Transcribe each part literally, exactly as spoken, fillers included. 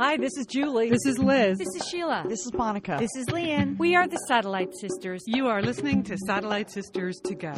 Hi, this is Julie. This is Liz. This is Sheila. This is Monica. This is Leanne. We are the Satellite Sisters. You are listening to Satellite Sisters to Go.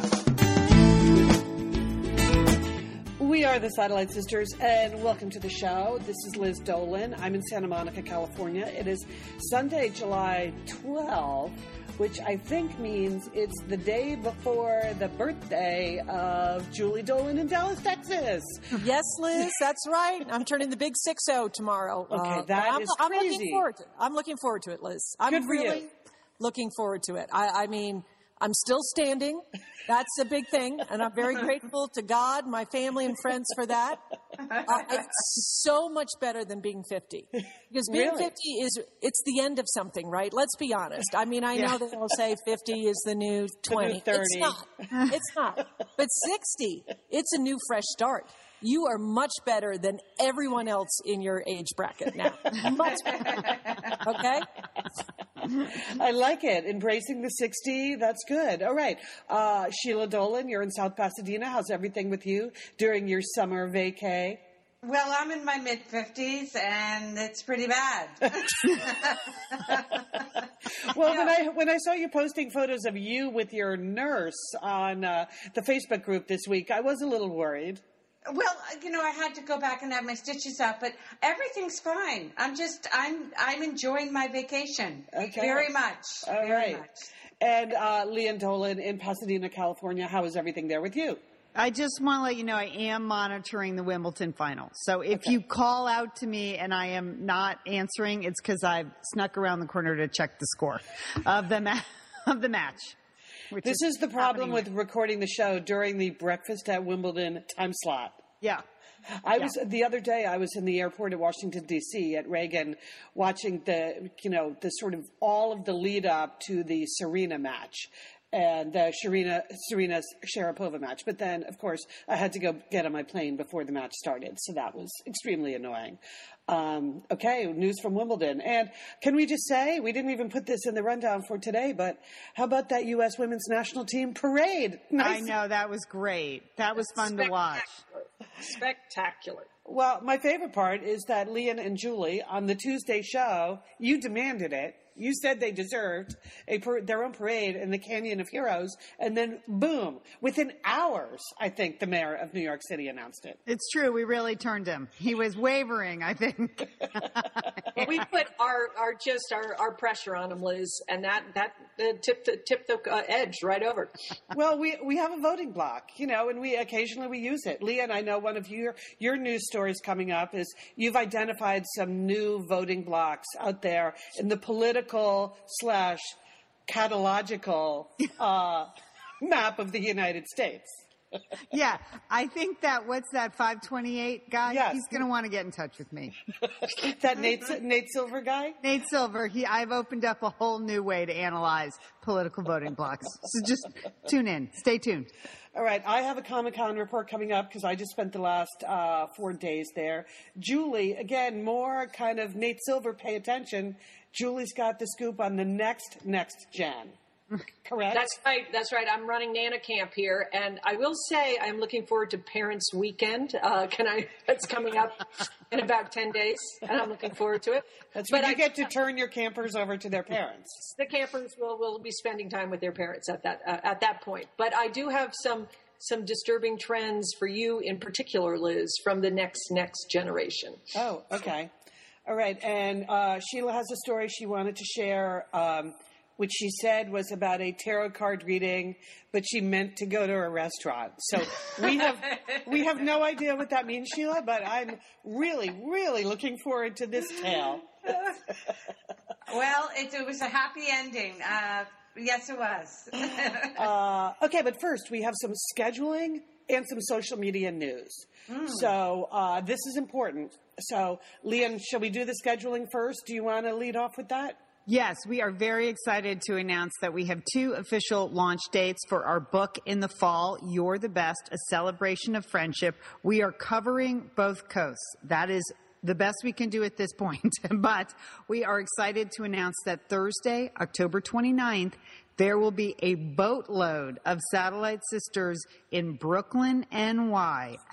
We are the Satellite Sisters, and welcome to the show. This is Liz Dolan. I'm in Santa Monica, California. It is Sunday, July twelfth, which I think means it's the day before the birthday of Julie Dolan in Dallas, Texas. Yes, Liz, that's right. I'm turning the big six oh tomorrow. Okay, uh, that I'm, is I'm crazy. looking forward to it. I'm looking forward to it, Liz. I'm Good for really you. looking forward to it. I, I mean, I'm still standing. That's a big thing, and I'm very grateful to God, my family, and friends for that. Uh, it's so much better than being fifty, because being Really? fifty is it's the end of something, right? Let's be honest. I mean, I Yeah. know that they'll say fifty is the new twenty. thirty. It's not. It's not. But sixty, it's a new fresh start. You are much better than everyone else in your age bracket now. Much better. Okay? I like it. Embracing the sixty. That's good. All right. Uh, Sheila Dolan, you're in South Pasadena. How's everything with you during your summer vacay? Well, I'm in my mid-fifties, and it's pretty bad. Well, when I when I saw you posting photos of you with your nurse on uh, the Facebook group this week, I was a little worried. Well, you know, I had to go back and have my stitches up, but everything's fine. I'm just, I'm I'm enjoying my vacation. Okay. Very much. All very right. much. And uh, Leanne Dolan in Pasadena, California. How is everything there with you? I just want to let you know I am monitoring the Wimbledon final. So if you call out to me and I am not answering, it's because I've snuck around the corner to check the score of the, ma- of the match. which This is the problem happening. with recording the show during the Breakfast at Wimbledon time slot. Yeah. I was the other day. I was in the airport at Washington D C at Reagan, watching the you know the sort of all of the lead up to the Serena match and the Serena Serena Sharapova match. But then, of course, I had to go get on my plane before the match started, so that was extremely annoying. Um, okay, news from Wimbledon. And can we just say, we didn't even put this in the rundown for today, but how about that U S women's national team parade? Nice. I know. That was great. That was fun to watch. Spectacular. Well, my favorite part is that Leanne and Julie on the Tuesday show, you demanded it. You said they deserved a par- their own parade in the Canyon of Heroes, and then boom, within hours, I think the mayor of New York City announced it. It's true. We really turned him. He was wavering, I think. Well, we put our, our just our, our pressure on him, Liz, and that that uh, tipped the tipped the uh, edge right over. Well, we we have a voting block, you know, and we occasionally we use it. Leanne, I know one of your your news stories coming up is you've identified some new voting blocks out there in the political slash catalogical uh, map of the United States. Yeah. I think that, what's that, five twenty-eight guy? Yes. He's going to want to get in touch with me. That Nate Nate Silver guy? Nate Silver, he, I've opened up a whole new way to analyze political voting blocks. So just tune in. Stay tuned. All right, I have a Comic-Con report coming up because I just spent the last uh, four days there. Julie, again, more kind of Nate Silver, pay attention. Julie's got the scoop on the next, next gen. Correct? That's right. That's right. I'm running Nana Camp here, and I will say I'm looking forward to Parents Weekend. Uh, can I? It's coming up in about ten days, and I'm looking forward to it. That's but when you I get to turn your campers over to their parents. The campers will will be spending time with their parents at that uh, at that point. But I do have some some disturbing trends for you in particular, Liz, from the next next generation. Oh, okay. All right, and uh, Sheila has a story she wanted to share. Um, which she said was about a tarot card reading, but she meant to go to a restaurant. So we have we have no idea what that means, Sheila, but I'm really, really looking forward to this tale. Well, it, it was a happy ending. Uh, yes, it was. uh, okay, but first we have some scheduling and some social media news. Mm. So uh, this is important. So, Leanne, shall we do the scheduling first? Do you want to lead off with that? Yes, we are very excited to announce that we have two official launch dates for our book in the fall, You're the Best, A Celebration of Friendship. We are covering both coasts. That is the best we can do at this point. But we are excited to announce that Thursday, October twenty-ninth, there will be a boatload of Satellite Sisters in Brooklyn, N Y at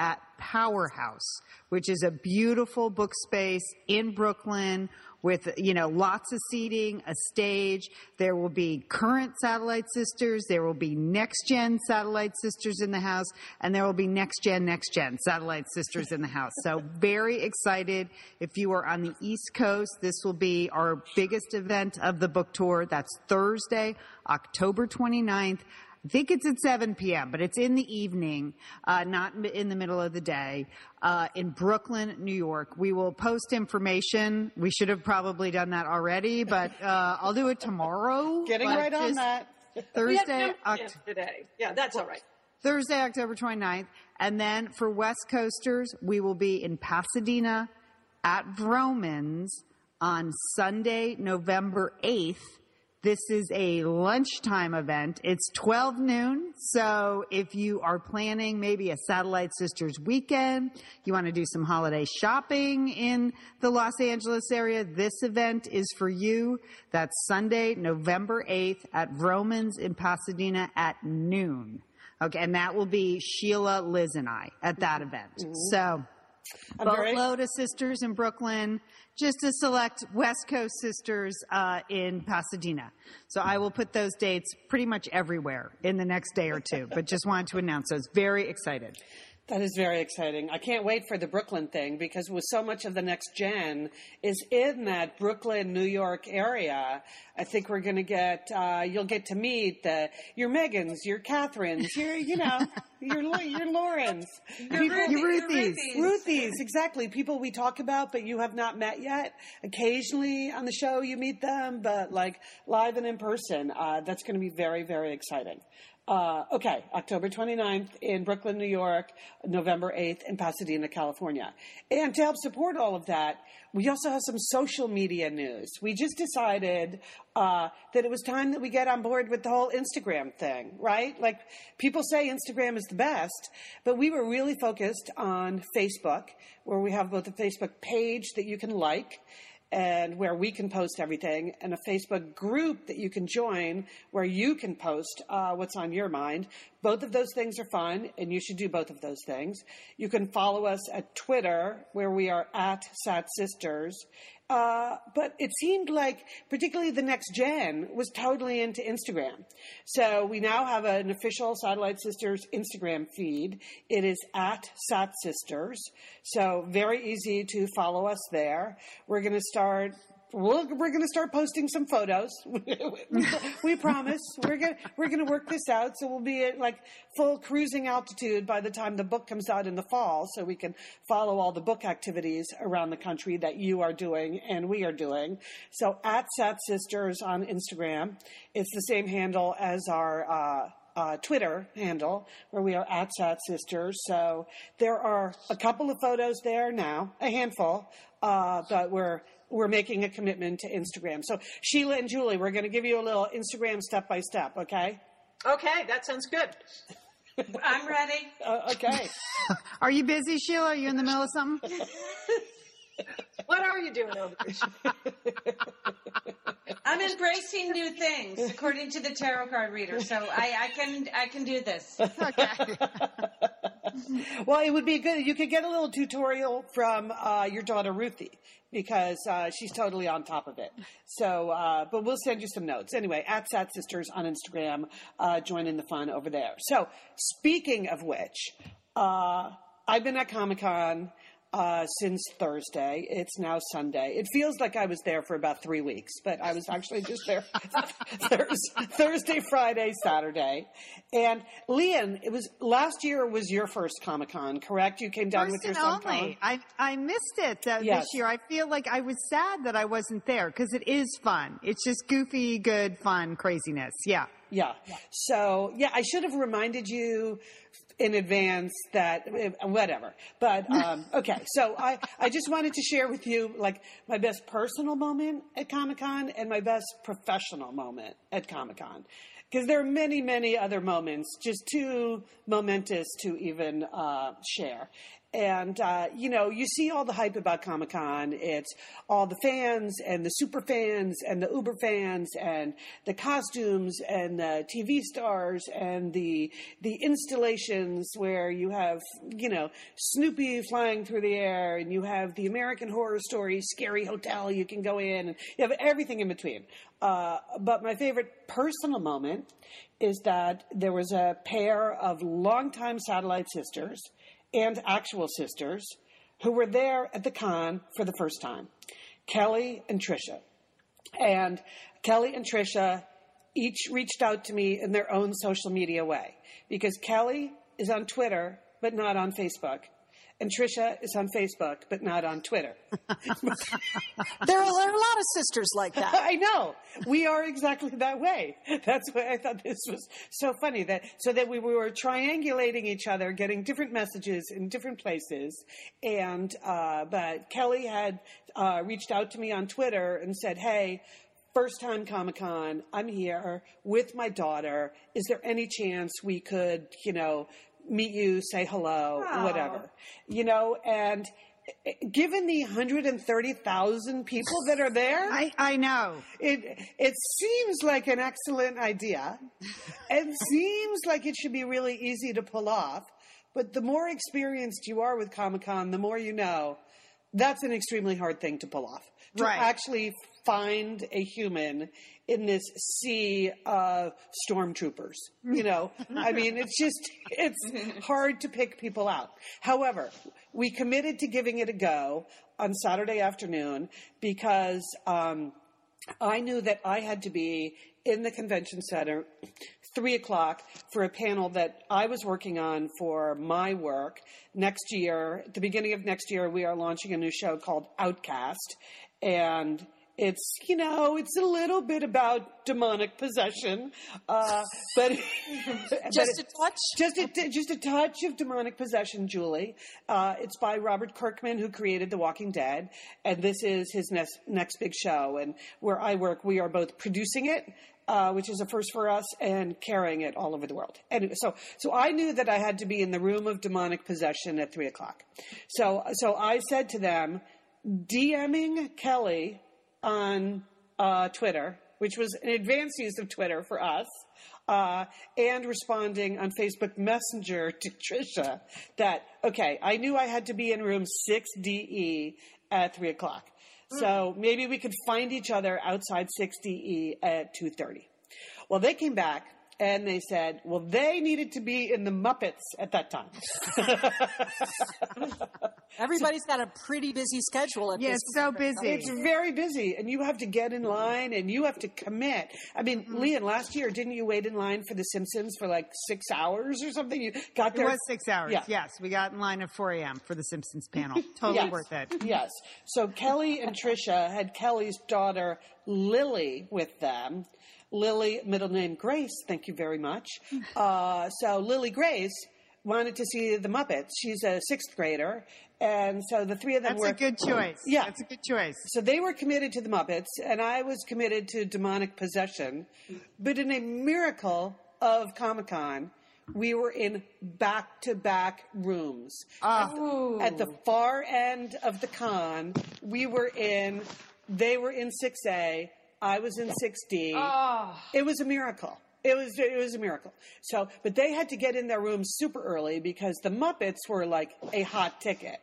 Powerhouse, which is a beautiful book space in Brooklyn with, you know, lots of seating, a stage. There will be current Satellite Sisters. There will be next-gen Satellite Sisters in the house. And there will be next-gen, next-gen Satellite Sisters in the house. So very excited. If you are on the East Coast, this will be our biggest event of the book tour. That's Thursday, October twenty-ninth. I think it's at seven p.m., but it's in the evening, uh, not in the middle of the day, uh, in Brooklyn, New York. We will post information. We should have probably done that already, but uh, I'll do it tomorrow. Getting right on that. Thursday, no Oct- today. Yeah, that's all right. Thursday, October twenty-ninth. And then for West Coasters, we will be in Pasadena at Vroman's on Sunday, November eighth. This is a lunchtime event. It's twelve noon. So if you are planning maybe a Satellite Sisters weekend, you want to do some holiday shopping in the Los Angeles area, this event is for you. That's Sunday, November eighth at Vroman's in Pasadena at noon. Okay. And that will be Sheila, Liz, and I at that event. Mm-hmm. So I'm very- boatload of sisters in Brooklyn, just to select West Coast sisters uh, in Pasadena. So I will put those dates pretty much everywhere in the next day or two, but just wanted to announce those. Very excited. That is very exciting. I can't wait for the Brooklyn thing because with so much of the next gen is in that Brooklyn, New York area, I think we're going to get, uh, you'll get to meet the, your Megans, your Catherines, your, you know, your, your Laurens. Your, People, Ruthie, your your Ruthies. Ruthies. Ruthies, exactly. People we talk about, but you have not met yet. Occasionally on the show you meet them, but like live and in person. Uh, that's going to be very, very exciting. Uh, okay, October twenty-ninth in Brooklyn, New York, November eighth in Pasadena, California. And to help support all of that, we also have some social media news. We just decided uh, that it was time that we get on board with the whole Instagram thing, right? Like, people say Instagram is the best, but we were really focused on Facebook, where we have both a Facebook page that you can like and where we can post everything, and a Facebook group that you can join where you can post uh, what's on your mind. Both of those things are fun, and you should do both of those things. You can follow us at Twitter, where we are at Sat Sisters. Uh, but it seemed like, particularly the next gen, was totally into Instagram. So we now have an official Satellite Sisters Instagram feed. It is at Sat Sisters. So very easy to follow us there. We're going to start... We're, we're going to start posting some photos. we, we promise. We're going we're going to work this out. So we'll be at like full cruising altitude by the time the book comes out in the fall, so we can follow all the book activities around the country that you are doing and we are doing. So at Sat Sisters on Instagram, it's the same handle as our uh, uh, Twitter handle, where we are at Sat Sisters. So there are a couple of photos there now, a handful, uh, but we're We're making a commitment to Instagram. So Sheila and Julie, we're going to give you a little Instagram step by step, okay? Okay, that sounds good. I'm ready. Uh, okay. Are you busy, Sheila? Are you in the middle of something? What are you doing over there? I'm embracing new things, according to the tarot card reader. So I, I can I can do this. Okay. Well, it would be good. You could get a little tutorial from uh, your daughter, Ruthie, because uh, she's totally on top of it. So, uh, but we'll send you some notes. Anyway, at Sat Sisters on Instagram, uh, join in the fun over there. So, speaking of which, uh, I've been at Comic-Con uh, since Thursday. It's now Sunday. It feels like I was there for about three weeks, but I was actually just there Thursday, Friday, Saturday. And Lian, it was last year was your first Comic-Con, correct? You came down First with your and son, only. Colin? I I missed it uh, Yes. this year. I feel like I was sad that I wasn't there because it is fun. It's just goofy, good, fun craziness. Yeah. Yeah. So, yeah, I should have reminded you in advance that, whatever. But, um, okay. So I, I just wanted to share with you, like, my best personal moment at Comic-Con and my best professional moment at Comic-Con. Because there are many, many other moments, just too momentous to even uh, share. and, uh, you know, you see all the hype about Comic-Con. It's all the fans and the super fans and the uber fans and the costumes and the T V stars and the the installations where you have, you know, Snoopy flying through the air, and you have the American Horror Story scary hotel you can go in, and you have everything in between. Uh, but my favorite personal moment is that there was a pair of longtime Satellite sisters and actual sisters who were there at the con for the first time, Kelly and Trisha. And Kelly and Trisha each reached out to me in their own social media way, because Kelly is on Twitter, but not on Facebook. And Trisha is on Facebook, but not on Twitter. There are, there are a lot of sisters like that. I know. We are exactly that way. That's why I thought this was so funny. That so that we were triangulating each other, getting different messages in different places. And uh, but Kelly had uh, reached out to me on Twitter and said, "Hey, first time Comic-Con. I'm here with my daughter. Is there any chance we could, you know, meet you, say hello, Aww. whatever, you know?" And given the one hundred thirty thousand people that are there, I, I know. it it seems like an excellent idea. It seems like it should be really easy to pull off. But the more experienced you are with Comic-Con, the more you know that's an extremely hard thing to pull off. To Right. actually find a human in this sea of stormtroopers. You know, I mean, it's just, it's hard to pick people out. However, we committed to giving it a go on Saturday afternoon because um, I knew that I had to be in the convention center three o'clock for a panel that I was working on for my work. Next year, at the beginning of next year, we are launching a new show called Outcast. And it's, you know, it's a little bit about demonic possession, uh, but Just a touch? just a, just a touch of demonic possession, Julie. Uh, it's by Robert Kirkman, who created The Walking Dead, and this is his next next big show. And where I work, we are both producing it, uh, which is a first for us, and carrying it all over the world. And so, so I knew that I had to be in the room of demonic possession at three o'clock. So, so I said to them, DMing Kelly on uh, Twitter, which was an advanced use of Twitter for us, uh, and responding on Facebook Messenger to Trisha that, okay, I knew I had to be in room six D E at three o'clock. So maybe we could find each other outside six D E at two thirty. Well, they came back and they said, well, they needed to be in the Muppets at that time. Everybody's got a pretty busy schedule at Yeah, this it's so busy. It's very busy, and you have to get in line, and you have to commit. I mean, Mm-hmm. Leon, last year, didn't you wait in line for The Simpsons for like six hours or something? You got It there. was six hours. Yeah. Yes, we got in line at four a.m. for the Simpsons panel. Totally Yes. worth it. Yes. So Kelly and Trisha had Kelly's daughter Lily with them. Lily, middle name Grace. Thank you very much. Uh, so Lily Grace wanted to see the Muppets. She's a sixth grader, and so the three of them That's were a good choice. Yeah. That's a good choice. So they were committed to the Muppets, and I was committed to demonic possession. But in a miracle of Comic-Con, we were in back-to-back rooms. Ah. At, the, at the far end of the con, we were in, they were in six A, I was in six D. Oh. It was a miracle. It was it was a miracle. So, but they had to get in their rooms super early because the Muppets were like a hot ticket.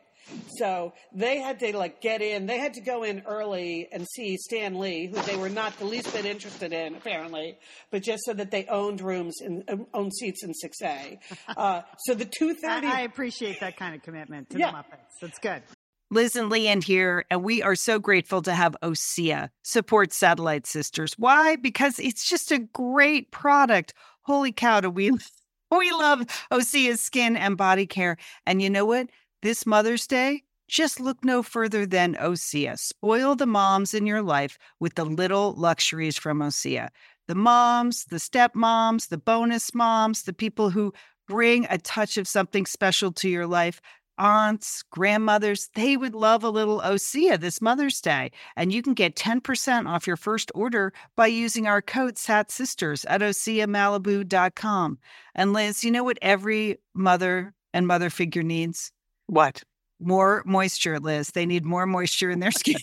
So they had to like get in. They had to go in early and see Stan Lee, who they were not the least bit interested in, apparently, but just so that they owned rooms and uh, owned seats in six A. Uh, so the two thirty. I, I appreciate that kind of commitment to Yeah. the Muppets. That's good. Liz and Leanne here, and we are so grateful to have OSEA support Satellite Sisters. Why? Because it's just a great product. Holy cow, do we, we love OSEA's skin and body care. And you know what? This Mother's Day, just look no further than OSEA. Spoil the moms in your life with the little luxuries from OSEA. The moms, the stepmoms, the bonus moms, the people who bring a touch of something special to your life. Aunts, grandmothers, they would love a little OSEA this Mother's Day. And you can get ten percent off your first order by using our code SATSisters at osea malibu dot com. And Liz, you know what every mother and mother figure needs? What? More moisture, Liz. They need more moisture in their skin.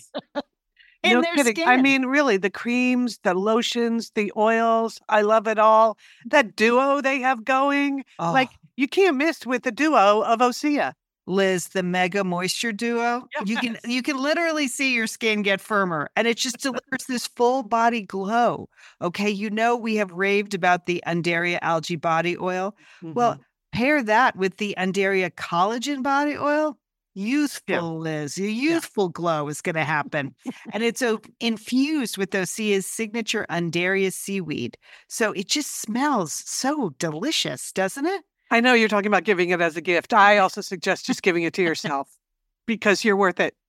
in no their kidding. skin. I mean, really, the creams, the lotions, the oils. I love it all. That duo they have going. Oh. Like, you can't miss with the duo of Osea. Liz, the Mega Moisture Duo. Yes. You can you can literally see your skin get firmer, and it just delivers this full body glow. Okay, you know we have raved about the Undaria Algae Body Oil. Mm-hmm. Well, pair that with the Undaria Collagen Body Oil. Youthful, yeah. Liz. Your youthful yeah. glow is going to happen. And it's uh, infused with Osea's signature Undaria seaweed. So it just smells so delicious, doesn't it? I know you're talking about giving it as a gift. I also suggest just giving it to yourself because you're worth it.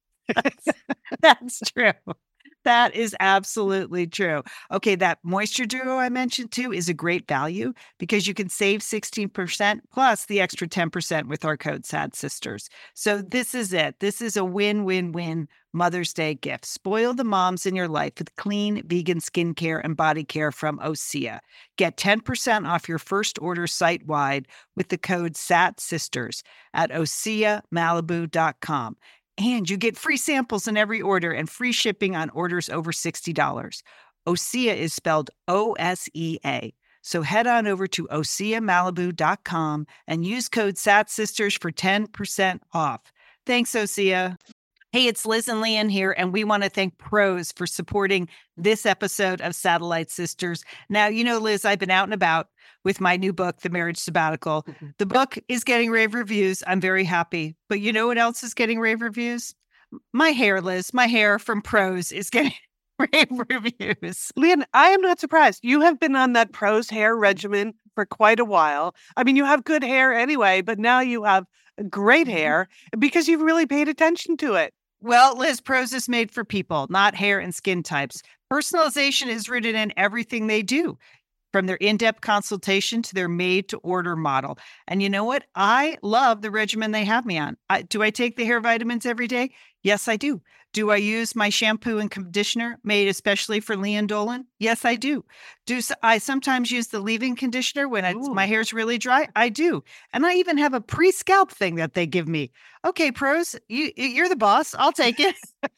That's true. That is absolutely true. Okay, that Moisture Duo I mentioned too is a great value because you can save sixteen percent plus the extra ten percent with our code Sad Sisters. So this is it. This is a win-win-win Mother's Day gift. Spoil the moms in your life with clean vegan skincare and body care from Osea. Get ten percent off your first order site-wide with the code Sad Sisters at osea malibu dot com. And you get free samples in every order and free shipping on orders over sixty dollars. Osea is spelled O S E A. So head on over to osea malibu dot com and use code SATSisters for ten percent off. Thanks, Osea. Hey, it's Liz and Leanne here, and we want to thank Prose for supporting this episode of Satellite Sisters. Now, you know, Liz, I've been out and about with my new book, The Marriage Sabbatical. Mm-hmm. The book is getting rave reviews. I'm very happy. But you know what else is getting rave reviews? My hair, Liz. My hair from Prose is getting rave reviews. Leanne, I am not surprised. You have been on that Prose hair regimen for quite a while. I mean, you have good hair anyway, but now you have great hair because you've really paid attention to it. Well, Liz, Prose is made for people, not hair and skin types. Personalization is rooted in everything they do, from their in-depth consultation to their made-to-order model. And you know what? I love the regimen they have me on. I, do I take the hair vitamins every day? Yes, I do. Do I use my shampoo and conditioner made especially for Leanne Dolan? Yes, I do. Do I sometimes use the leave-in conditioner when it's, my hair's really dry? I do. And I even have a pre-scalp thing that they give me. Okay, Prose, you, you're the boss. I'll take it.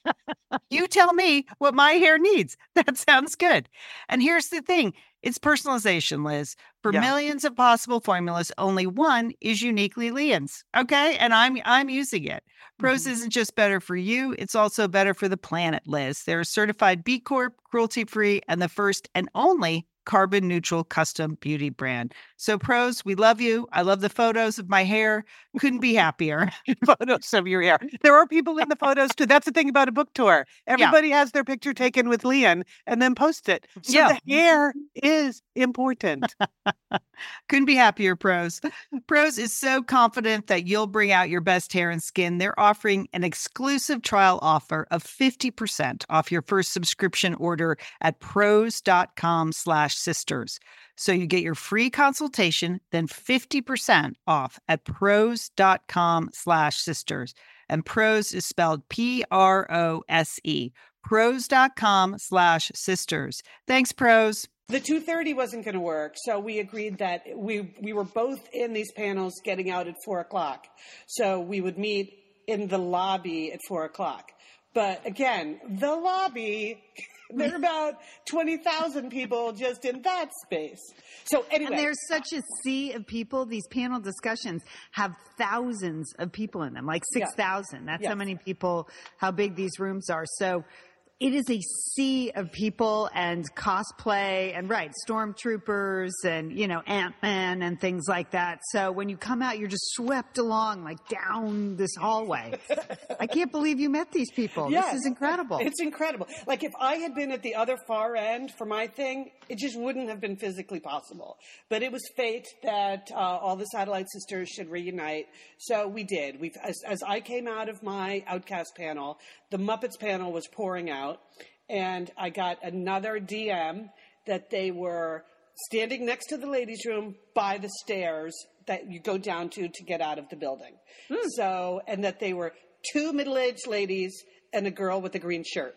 You tell me what my hair needs. That sounds good. And here's the thing. It's personalization, Liz. For yeah. millions of possible formulas, only one is uniquely Leanne's. Okay? And I'm I'm using it. Prose mm-hmm. isn't just better for you, it's also better for the planet, Liz. They're a certified B Corp, cruelty-free, and the first and only carbon neutral custom beauty brand. So Prose, we love you. I love the photos of my hair. Couldn't be happier. Photos of your hair. There are people in the photos too. That's the thing about a book tour. Everybody yeah. has their picture taken with Leanne and then post it. So yeah. the hair is important. Couldn't be happier, Prose. Prose is so confident that you'll bring out your best hair and skin. They're offering an exclusive trial offer of fifty percent off your first subscription order at prose.com slash sisters. So you get your free consultation, then fifty percent off at prose.com slash sisters. And Prose is spelled P R O S E. Prose.com slash sisters. Thanks, Prose. The two thirty wasn't going to work, so we agreed that we we were both in these panels getting out at four o'clock. So we would meet in the lobby at four o'clock. But again, the lobby, there are about twenty thousand people just in that space. So anyway. And there's such a sea of people. These panel discussions have thousands of people in them, like six thousand. Yeah. That's yeah. how many people, how big these rooms are. So it is a sea of people and cosplay and, right, stormtroopers and, you know, Ant-Man and things like that. So when you come out, you're just swept along, like, down this hallway. I can't believe you met these people. Yeah, this is incredible. It's incredible. Like, if I had been at the other far end for my thing, it just wouldn't have been physically possible. But it was fate that uh, all the Satellite Sisters should reunite. So we did. We've, as, as I came out of my Outcast panel, the Muppets panel was pouring out. And I got another D M that they were standing next to the ladies' room by the stairs that you go down to to get out of the building. Mm. So, and that they were two middle-aged ladies and a girl with a green shirt.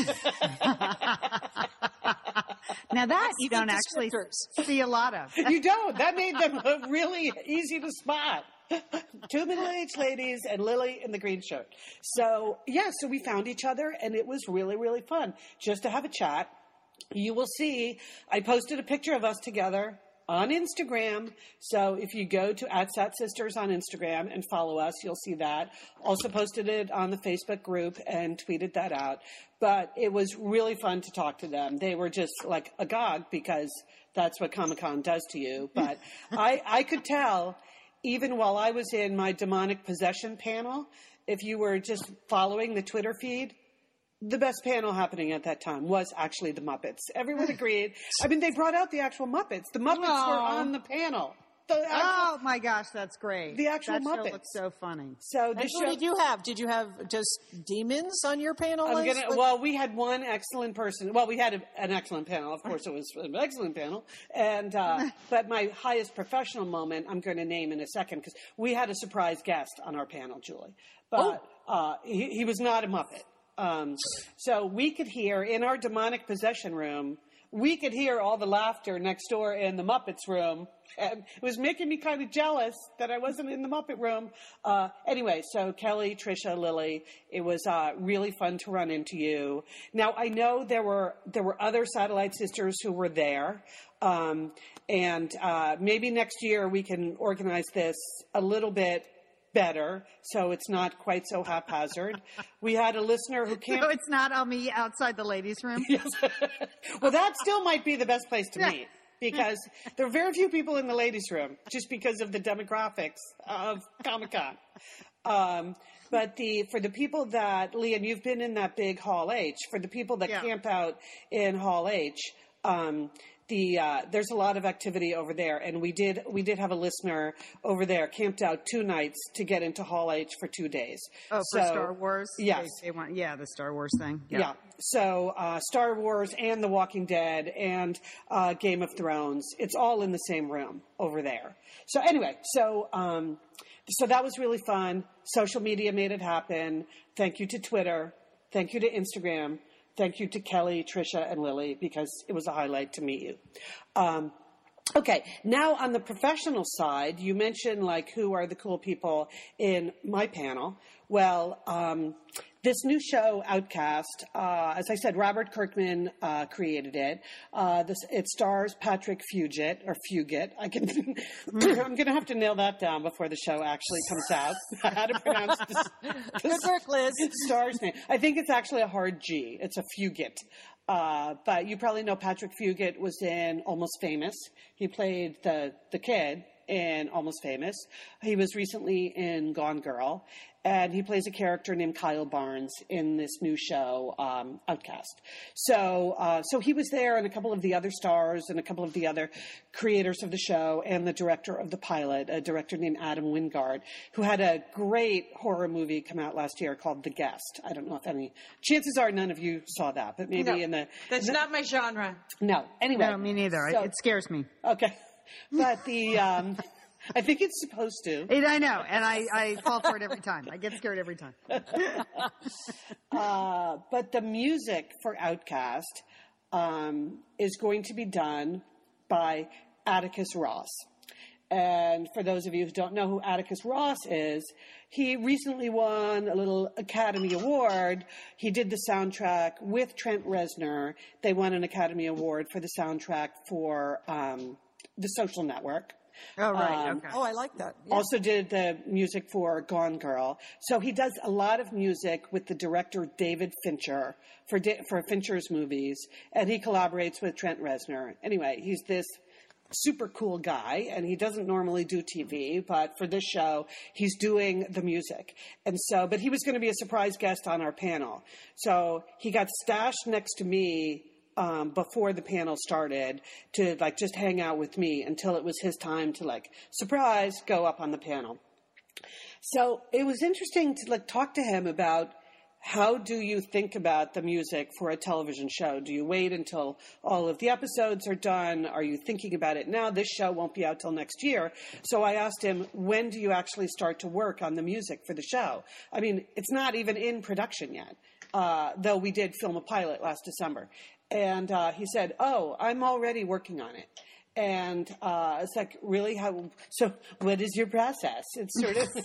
Now that you don't actually see a lot of. You don't. That made them really easy to spot. Two middle-aged ladies and Lily in the green shirt. So, yeah, so we found each other, and it was really, really fun just to have a chat. You will see, I posted a picture of us together on Instagram. So if you go to at Sat Sisters on Instagram and follow us, you'll see that. Also posted it on the Facebook group and tweeted that out. But it was really fun to talk to them. They were just like agog because that's what Comic-Con does to you. But I, I could tell, even while I was in my demonic possession panel, if you were just following the Twitter feed, the best panel happening at that time was actually the Muppets. Everyone agreed. I mean, they brought out the actual Muppets. The Muppets Aww. were on the panel. The actual, oh my gosh, that's great. The actual that Muppets. Show looks so funny. So And the who show, did you have? Did you have just demons on your panel? I'm Liz? gonna, What- well, we had one excellent person. Well, we had a, an excellent panel. Of course, it was an excellent panel. And uh, but my highest professional moment, I'm going to name in a second because we had a surprise guest on our panel, Julie. But uh, he, he was not a Muppet. Um, so we could hear in our demonic possession room, we could hear all the laughter next door in the Muppets room. And it was making me kind of jealous that I wasn't in the Muppet room. Uh, anyway, so Kelly, Trisha, Lily, it was uh, really fun to run into you. Now, I know there were there were other Satellite Sisters who were there. Um, and uh, maybe next year we can organize this a little bit better, so it's not quite so haphazard. We had a listener who came. So it's not on me outside the ladies' room? Yes. Well, that still might be the best place to meet because there are very few people in the ladies' room just because of the demographics of Comic-Con. Um, but the for the people that, Leon, you've been in that big Hall H, for the people that Yeah. camp out in Hall H, um, The uh, there's a lot of activity over there, and we did we did have a listener over there camped out two nights to get into Hall H for two days. Oh, so, for Star Wars? Yes. They, they want, yeah, the Star Wars thing. Yeah. So uh, Star Wars and The Walking Dead and uh, Game of Thrones, it's all in the same room over there. So anyway, so um, so that was really fun. Social media made it happen. Thank you to Twitter. Thank you to Instagram. Thank you to Kelly, Trisha, and Lily, because it was a highlight to meet you. Um, okay, now on the professional side, you mentioned, like, who are the cool people in my panel. Well, um, this new show, Outcast, uh, as I said, Robert Kirkman uh, created it. Uh, this, it stars Patrick Fugit, or Fugit. I can, I'm going to have to nail that down before the show actually comes out. How to pronounce this, this Good work, Liz. star's name. I think it's actually a hard G. It's a Fugit. Uh, but you probably know Patrick Fugit was in Almost Famous. He played the, the kid in Almost Famous. He was recently in Gone Girl. And he plays a character named Kyle Barnes in this new show, um, Outcast. So, uh, so he was there, and a couple of the other stars, and a couple of the other creators of the show, and the director of the pilot, a director named Adam Wingard, who had a great horror movie come out last year called The Guest. I don't know if any. Chances are none of you saw that, but maybe No, in the. That's the, not my genre. No. Anyway. No, me neither. So, it scares me. okay, but the. Um, I think it's supposed to. It, I know, and I, I fall for it every time. I get scared every time. uh, but the music for Outcast um, is going to be done by Atticus Ross. And for those of you who don't know who Atticus Ross is, he recently won a little Academy Award. He did the soundtrack with Trent Reznor. They won an Academy Award for the soundtrack for um, The Social Network. Oh, right. Um, Okay. Oh, I like that. Yeah. Also did the music for Gone Girl. So he does a lot of music with the director David Fincher for for Fincher's movies, and he collaborates with Trent Reznor. Anyway, he's this super cool guy, and he doesn't normally do T V, but for this show, he's doing the music. And so, but he was going to be a surprise guest on our panel. So he got stashed next to me Um, before the panel started to like just hang out with me until it was his time to like surprise go up on the panel. So it was interesting to like talk to him about how do you think about the music for a television show? Do you wait until all of the episodes are done? Are you thinking about it now? This show won't be out till next year. So I asked him, when do you actually start to work on the music for the show? I mean, it's not even in production yet, uh, though we did film a pilot last December. And uh, he said, oh, I'm already working on it. And uh, it's like, really? How? So what is your process? It's sort of...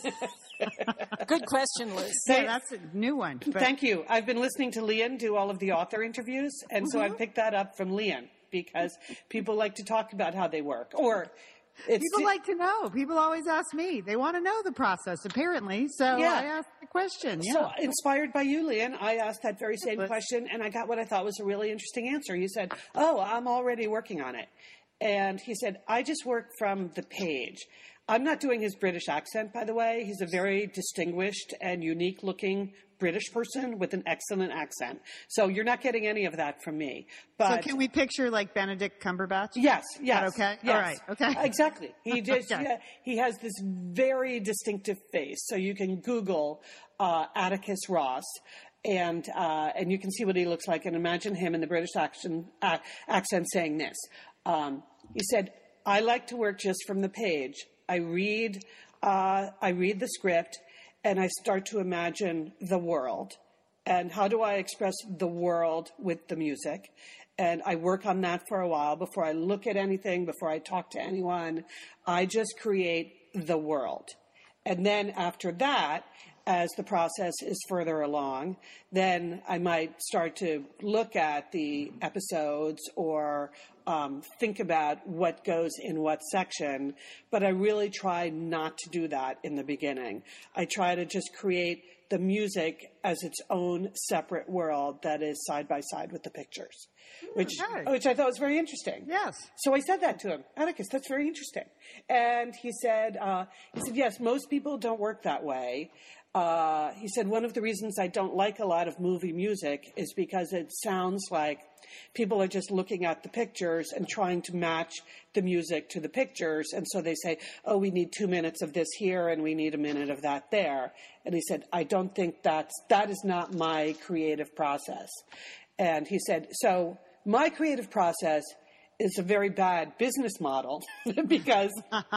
Good question, Liz. Yeah, that's a new one. But... Thank you. I've been listening to Lian do all of the author interviews, and mm-hmm. so I picked that up from Lian because people like to talk about how they work. Or it's people like to know. People always ask me. They want to know the process, apparently. So yeah. I asked the question. Yeah. So inspired by you, Lian, I asked that very same but... question, and I got what I thought was a really interesting answer. You said, oh, I'm already working on it. And he said, I just work from the page. I'm not doing his British accent, by the way. He's a very distinguished and unique-looking British person with an excellent accent. So you're not getting any of that from me. But so can we picture like Benedict Cumberbatch? Yes, yes. Is that okay? Yes. All right, okay. Exactly. He just okay. yeah, he has this very distinctive face. So you can Google uh, Atticus Ross. And uh, and you can see what he looks like, and imagine him in the British accent, uh, accent saying this. Um, he said, "I like to work just from the page. I read, uh, I read the script, and I start to imagine the world. And how do I express the world with the music? And I work on that for a while before I look at anything, before I talk to anyone. I just create the world, and then after that." As the process is further along, then I might start to look at the episodes or um, think about what goes in what section. But I really try not to do that in the beginning. I try to just create the music as its own separate world that is side by side with the pictures, which okay. which I thought was very interesting. Yes. So I said that to him, Atticus, that's very interesting. And he said, uh, he said, yes, most people don't work that way. Uh, he said, one of the reasons I don't like a lot of movie music is because it sounds like people are just looking at the pictures and trying to match the music to the pictures. And so they say, oh, we need two minutes of this here and we need a minute of that there. And he said, I don't think that's, that is not my creative process. And he said, so my creative process is a very bad business model because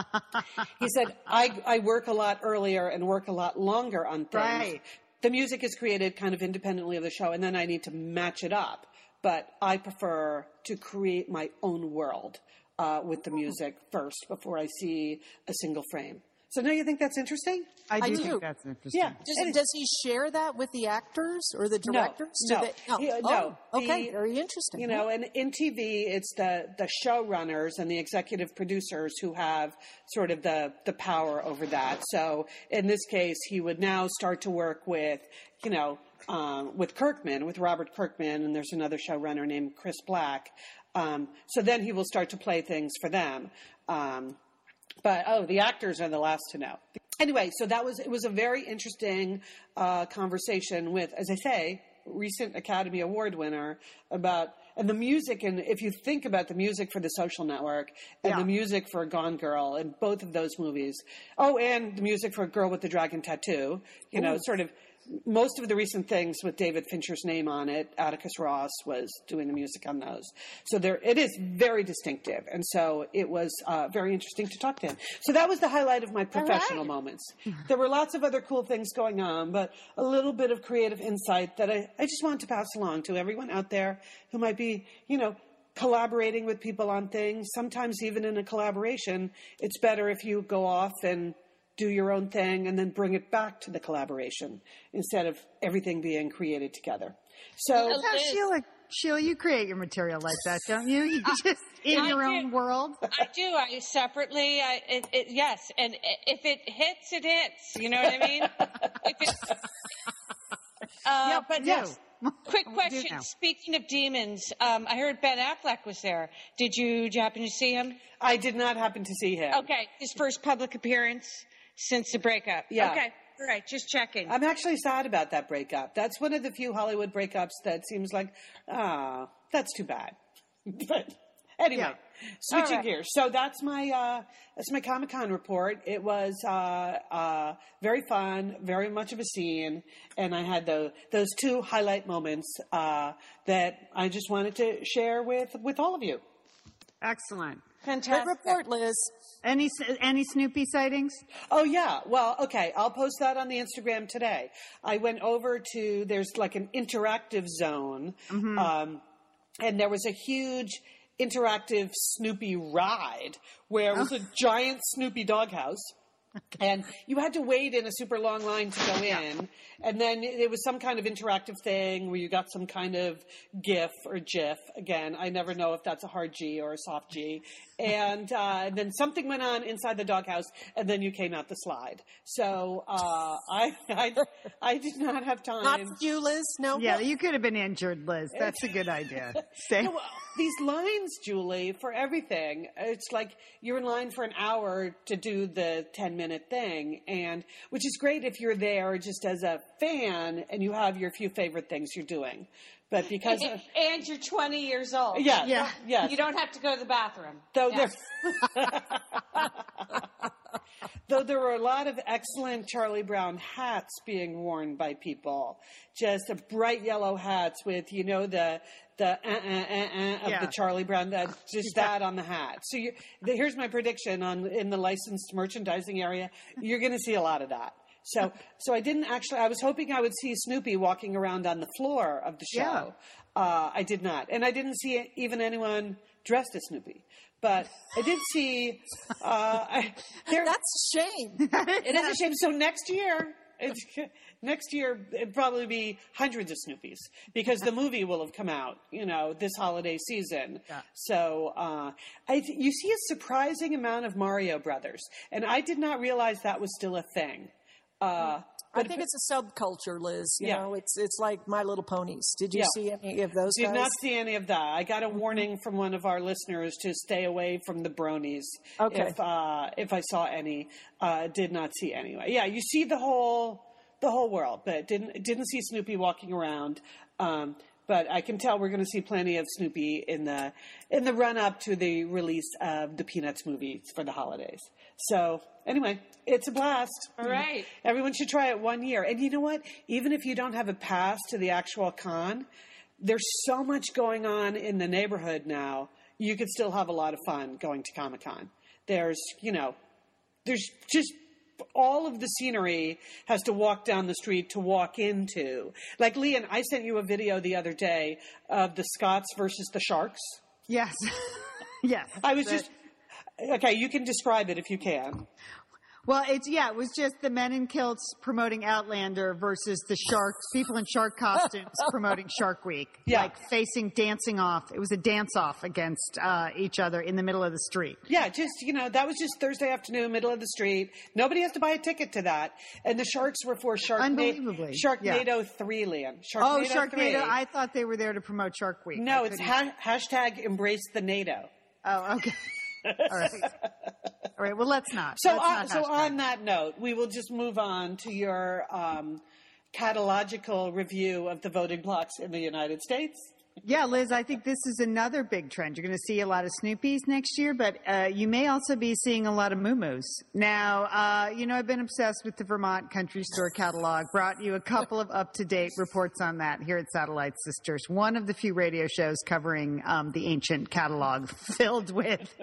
he said, I, I work a lot earlier and work a lot longer on things. Right. The music is created kind of independently of the show, and then I need to match it up. But I prefer to create my own world uh, with the music first before I see a single frame. So now you think that's interesting? I do, I do. think that's interesting. Yeah. Does, does he share that with the actors or the directors? No, Do no. they, no. He- oh, no. okay, The- very interesting. You know, and in T V, it's the, the showrunners and the executive producers who have sort of the, the power over that. So in this case, he would now start to work with, you know, um, with Kirkman, with Robert Kirkman, and there's another showrunner named Chris Black. Um, so then he will start to play things for them. Um, but, oh, the actors are the last to know. Anyway, so that was, it was a very interesting uh, conversation with, as I say, recent Academy Award winner about, and the music, and if you think about the music for The Social Network and Yeah. the music for Gone Girl and both of those movies, oh, and the music for Girl with the Dragon Tattoo, you know, sort of most of the recent things with David Fincher's name on it, Atticus Ross was doing the music on those. So there, it is very distinctive. And so it was uh, very interesting to talk to him. So that was the highlight of my professional right. moments. There were lots of other cool things going on, but a little bit of creative insight that I, I just wanted to pass along to everyone out there who might be, you know, collaborating with people on things. Sometimes even in a collaboration, it's better if you go off and do your own thing and then bring it back to the collaboration instead of everything being created together. So, That's how Sheila, Sheila, you create your material like that, don't you? You just in I your do. own world. I do. I separately. I it, it, yes, and if it hits, it hits. You know what I mean? If it, uh, Yeah, but do. yes. Quick We do question. now. Speaking of demons, um, I heard Ben Affleck was there. Did you, did you happen to see him? I did not happen to see him. Okay, his first public appearance since the breakup. Yeah. Okay. All right. Just checking. I'm actually sad about that breakup. That's one of the few Hollywood breakups that seems like, ah, that's too bad. But anyway, Yeah. switching All right. gears. So that's my uh, that's my Comic-Con report. It was uh, uh, very fun, very much of a scene, and I had the, those two highlight moments uh, that I just wanted to share with with all of you. Excellent. Good Fantastic. report, Liz. Any any Snoopy sightings? Oh, yeah. Well, okay. I'll post that on the Instagram today. I went over to, there's like an interactive zone. Um, and there was a huge interactive Snoopy ride where it was a giant Snoopy doghouse. And you had to wait in a super long line to go in. Yeah. And then it was some kind of interactive thing where you got some kind of GIF or GIF. Again, I never know if that's a hard G or a soft G. And uh, then something went on inside the doghouse, and then you came out the slide. So uh, I, I I did not have time. Not for you, Liz. No. Yeah, you could have been injured, Liz. That's a good idea. Stay. No, these lines, Julie, for everything. It's like you're in line for an hour to do the ten-minute thing, and which is great if you're there just as a fan and you have your few favorite things you're doing. But because and, and you're twenty years old. Yeah, yeah, yeah. You don't have to go to the bathroom. Though yeah. there, though there were a lot of excellent Charlie Brown hats being worn by people, just the bright yellow hats with, you know, the the uh, uh, uh, uh of yeah. the Charlie Brown, that just that on the hat. So you, the, here's my prediction on in the licensed merchandising area, you're going to see a lot of that. So, so I didn't actually. I was hoping I would see Snoopy walking around on the floor of the show. Yeah. Uh, I did not, and I didn't see even anyone dressed as Snoopy. But I did see. Uh, I, there, That's a shame. It is a shame. So next year, it's, next year it'd probably be hundreds of Snoopies because the movie will have come out, you know, this holiday season. Yeah. So uh, I, you see a surprising amount of Mario Brothers, and I did not realize that was still a thing. Uh, I think it's a subculture, Liz. You yeah. know, it's it's like My Little Ponies. Did you yeah. see any of those Did guys? not see any of that. I got a warning from one of our listeners to stay away from the bronies. Okay. If uh, if I saw any, uh, did not see anyway. Yeah, you see the whole the whole world, but didn't didn't see Snoopy walking around. Um, But I can tell we're going to see plenty of Snoopy in the in the run up to the release of the Peanuts movies for the holidays. So anyway, it's a blast. All right. Everyone should try it one year. And you know what? Even if you don't have a pass to the actual con, there's so much going on in the neighborhood now. You could still have a lot of fun going to Comic-Con. There's, you know, there's just all of the scenery has to walk down the street to walk into. Like, Leon, I sent you a video the other day of the Scots versus the Sharks. Yes. Yes. I was just, okay, you can describe it if you can. Well, it's, yeah, it was just the men in kilts promoting Outlander versus the sharks, people in shark costumes promoting Shark Week. Yeah. Like facing, dancing off. It was a dance off against uh, each other in the middle of the street. Yeah, just, you know, that was just Thursday afternoon, middle of the street. Nobody has to buy a ticket to that. And the Sharks were for Sharknado, Unbelievably. Sharknado Yeah. three, Leon. Sharknado Oh, Sharknado. three. I thought they were there to promote Shark Week. No, I it's couldn't- ha- hashtag embrace the NATO. Oh, okay. All right. All right. Well, let's not. So, let's on, not so hashtag. on that note, we will just move on to your um, catalogical review of the voting blocks in the United States. Yeah, Liz, I think this is another big trend. You're going to see a lot of Snoopies next year, but uh, you may also be seeing a lot of Moo-Moos. Now, uh, you know, I've been obsessed with the Vermont Country Store catalog, brought you a couple of up-to-date reports on that here at Satellite Sisters, one of the few radio shows covering um, the ancient catalog filled with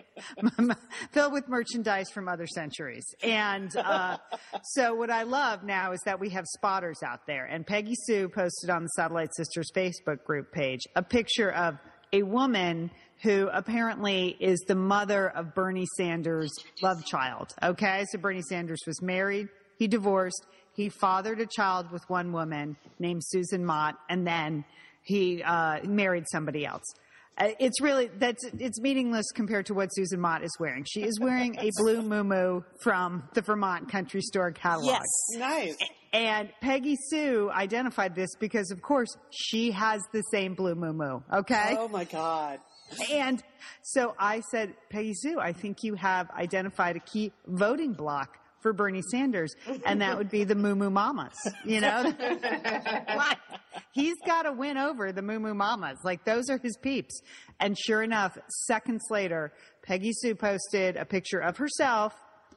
filled with merchandise from other centuries. And uh, so what I love now is that we have spotters out there. And Peggy Sue posted on the Satellite Sisters Facebook group page a picture of a woman who apparently is the mother of Bernie Sanders' love child. Okay, so Bernie Sanders was married, he divorced, he fathered a child with one woman named Susan Mott, and then he uh, married somebody else. Uh, it's really, that's, it's meaningless compared to what Susan Mott is wearing. She is wearing a blue muumuu from the Vermont Country Store catalog. Yes. Nice. And Peggy Sue identified this because, of course, she has the same blue muumuu, okay? Oh, my God. And so I said, Peggy Sue, I think you have identified a key voting block for Bernie Sanders, and that would be the Moo Moo Mamas, you know? What? He's got to win over the Moo Moo Mamas. Like, those are his peeps. And sure enough, seconds later, Peggy Sue posted a picture of herself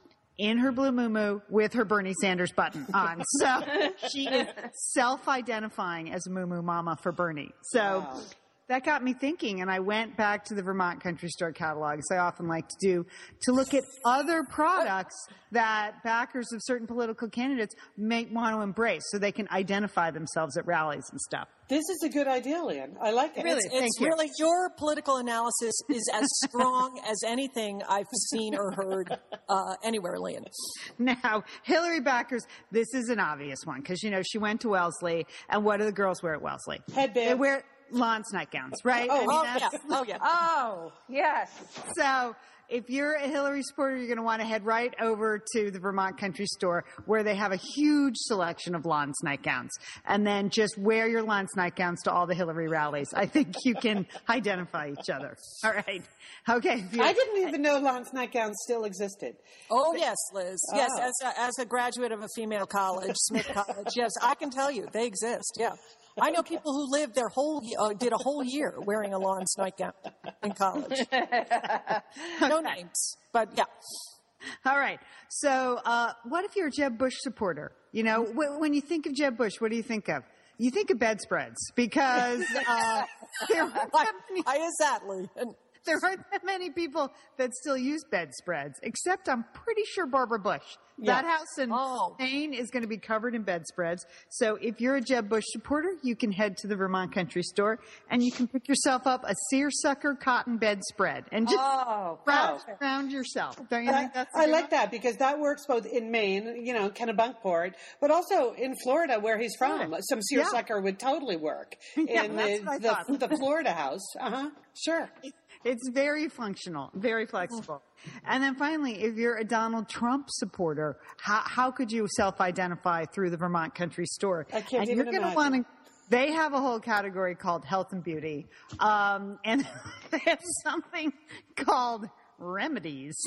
in her blue muumuu with her Bernie Sanders button on. So she is self-identifying as Moo Moo Mama for Bernie. So Wow. that got me thinking, and I went back to the Vermont Country Store catalog, as I often like to do, to look at other products that backers of certain political candidates may want to embrace so they can identify themselves at rallies and stuff. This is a good idea, Leon. I like it. Really? It's, Thank it's you. really, your political analysis is as strong as anything I've seen or heard uh, anywhere, Leon. Now, Hillary backers, this is an obvious one because, you know, she went to Wellesley, and what do the girls wear at Wellesley? Headbands. They wear lawns nightgowns, right? Oh, I mean, Oh, that's- yeah. Oh, yeah. Oh, yes. So if you're a Hillary supporter, you're going to want to head right over to the Vermont Country Store where they have a huge selection of lawns nightgowns. And then just wear your lawns nightgowns to all the Hillary rallies. I think you can identify each other. All right. Okay. if you- I didn't even know Lance nightgowns still existed. Oh, yes, Liz. Yes, Oh. as a, as a graduate of a female college, Smith College, yes, I can tell you they exist. Yeah, I know people who lived their whole uh, did a whole year wearing a Lawrence nightgown in college. No names, but yeah. All right. So uh, what if you're a Jeb Bush supporter? You know, w- when you think of Jeb Bush, what do you think of? You think of bedspreads because uh, there aren't that Why, many- why is that, Lee? And there aren't that many people that still use bedspreads, except I'm pretty sure Barbara Bush. That house in Oh. Maine is going to be covered in bedspreads. So if you're a Jeb Bush supporter, you can head to the Vermont Country Store and you can pick yourself up a seersucker cotton bedspread and just Oh, wrap perfect. around yourself. Don't you But think I, that's a I good like one? that because that works both in Maine, you know, Kennebunkport, but also in Florida where he's from. Yeah. Some seersucker would totally work Yeah, in that's what I the, thought. the, the Florida house. Uh-huh. Sure. It's very functional, very flexible. And then finally, if you're a Donald Trump supporter, how, how could you self-identify through the Vermont Country Store? I can't and even you're gonna imagine. want to. They have a whole category called health and beauty, um, and they have something called remedies.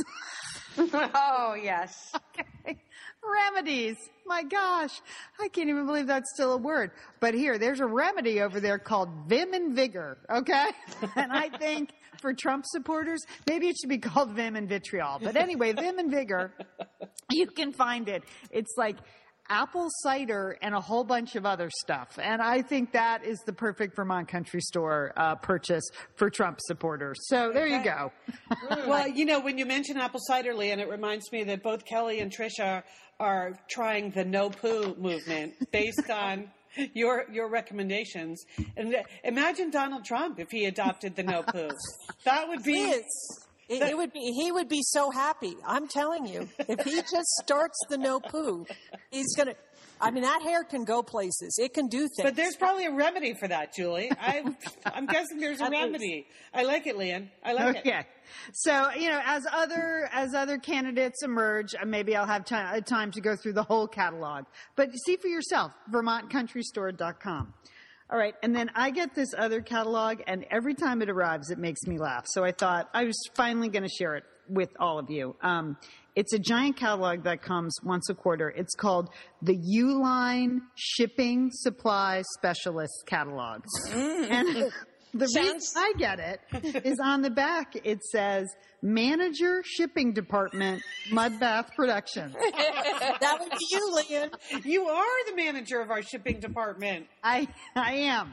Oh, yes. Okay. Remedies. My gosh. I can't even believe that's still a word. But here, there's a remedy over there called Vim and Vigor. Okay. And I think for Trump supporters, maybe it should be called Vim and Vitriol. But anyway, Vim and Vigor, you can find it. It's like apple cider and a whole bunch of other stuff. And I think that is the perfect Vermont Country Store uh, purchase for Trump supporters. So there you go. Well, you know, when you mention apple cider, Lee, and it reminds me that both Kelly and Trisha are trying the no poo movement based on your your recommendations. And imagine Donald Trump if he adopted the no poo. That would be. Liz, it, it would be he would be so happy. I'm telling you, if he just starts the no poo, he's gonna. I mean, that hair can go places. It can do things. But there's probably a remedy for that, Julie. I, I'm guessing there's a At least. remedy. I like it, Leanne. I like it. Okay. So, you know, as other as other candidates emerge, uh, maybe I'll have time, time to go through the whole catalog. But see for yourself, vermont country store dot com. All right. And then I get this other catalog, and every time it arrives, it makes me laugh. So I thought I was finally going to share it with all of you. Um, it's a giant catalog that comes once a quarter. It's called the Uline Shipping Supply Specialist Catalog. And the reason Sounds- I get it is on the back. It says Manager Shipping Department, Mudbath Production. that would be you, Leon. You are the manager of our shipping department. I I am.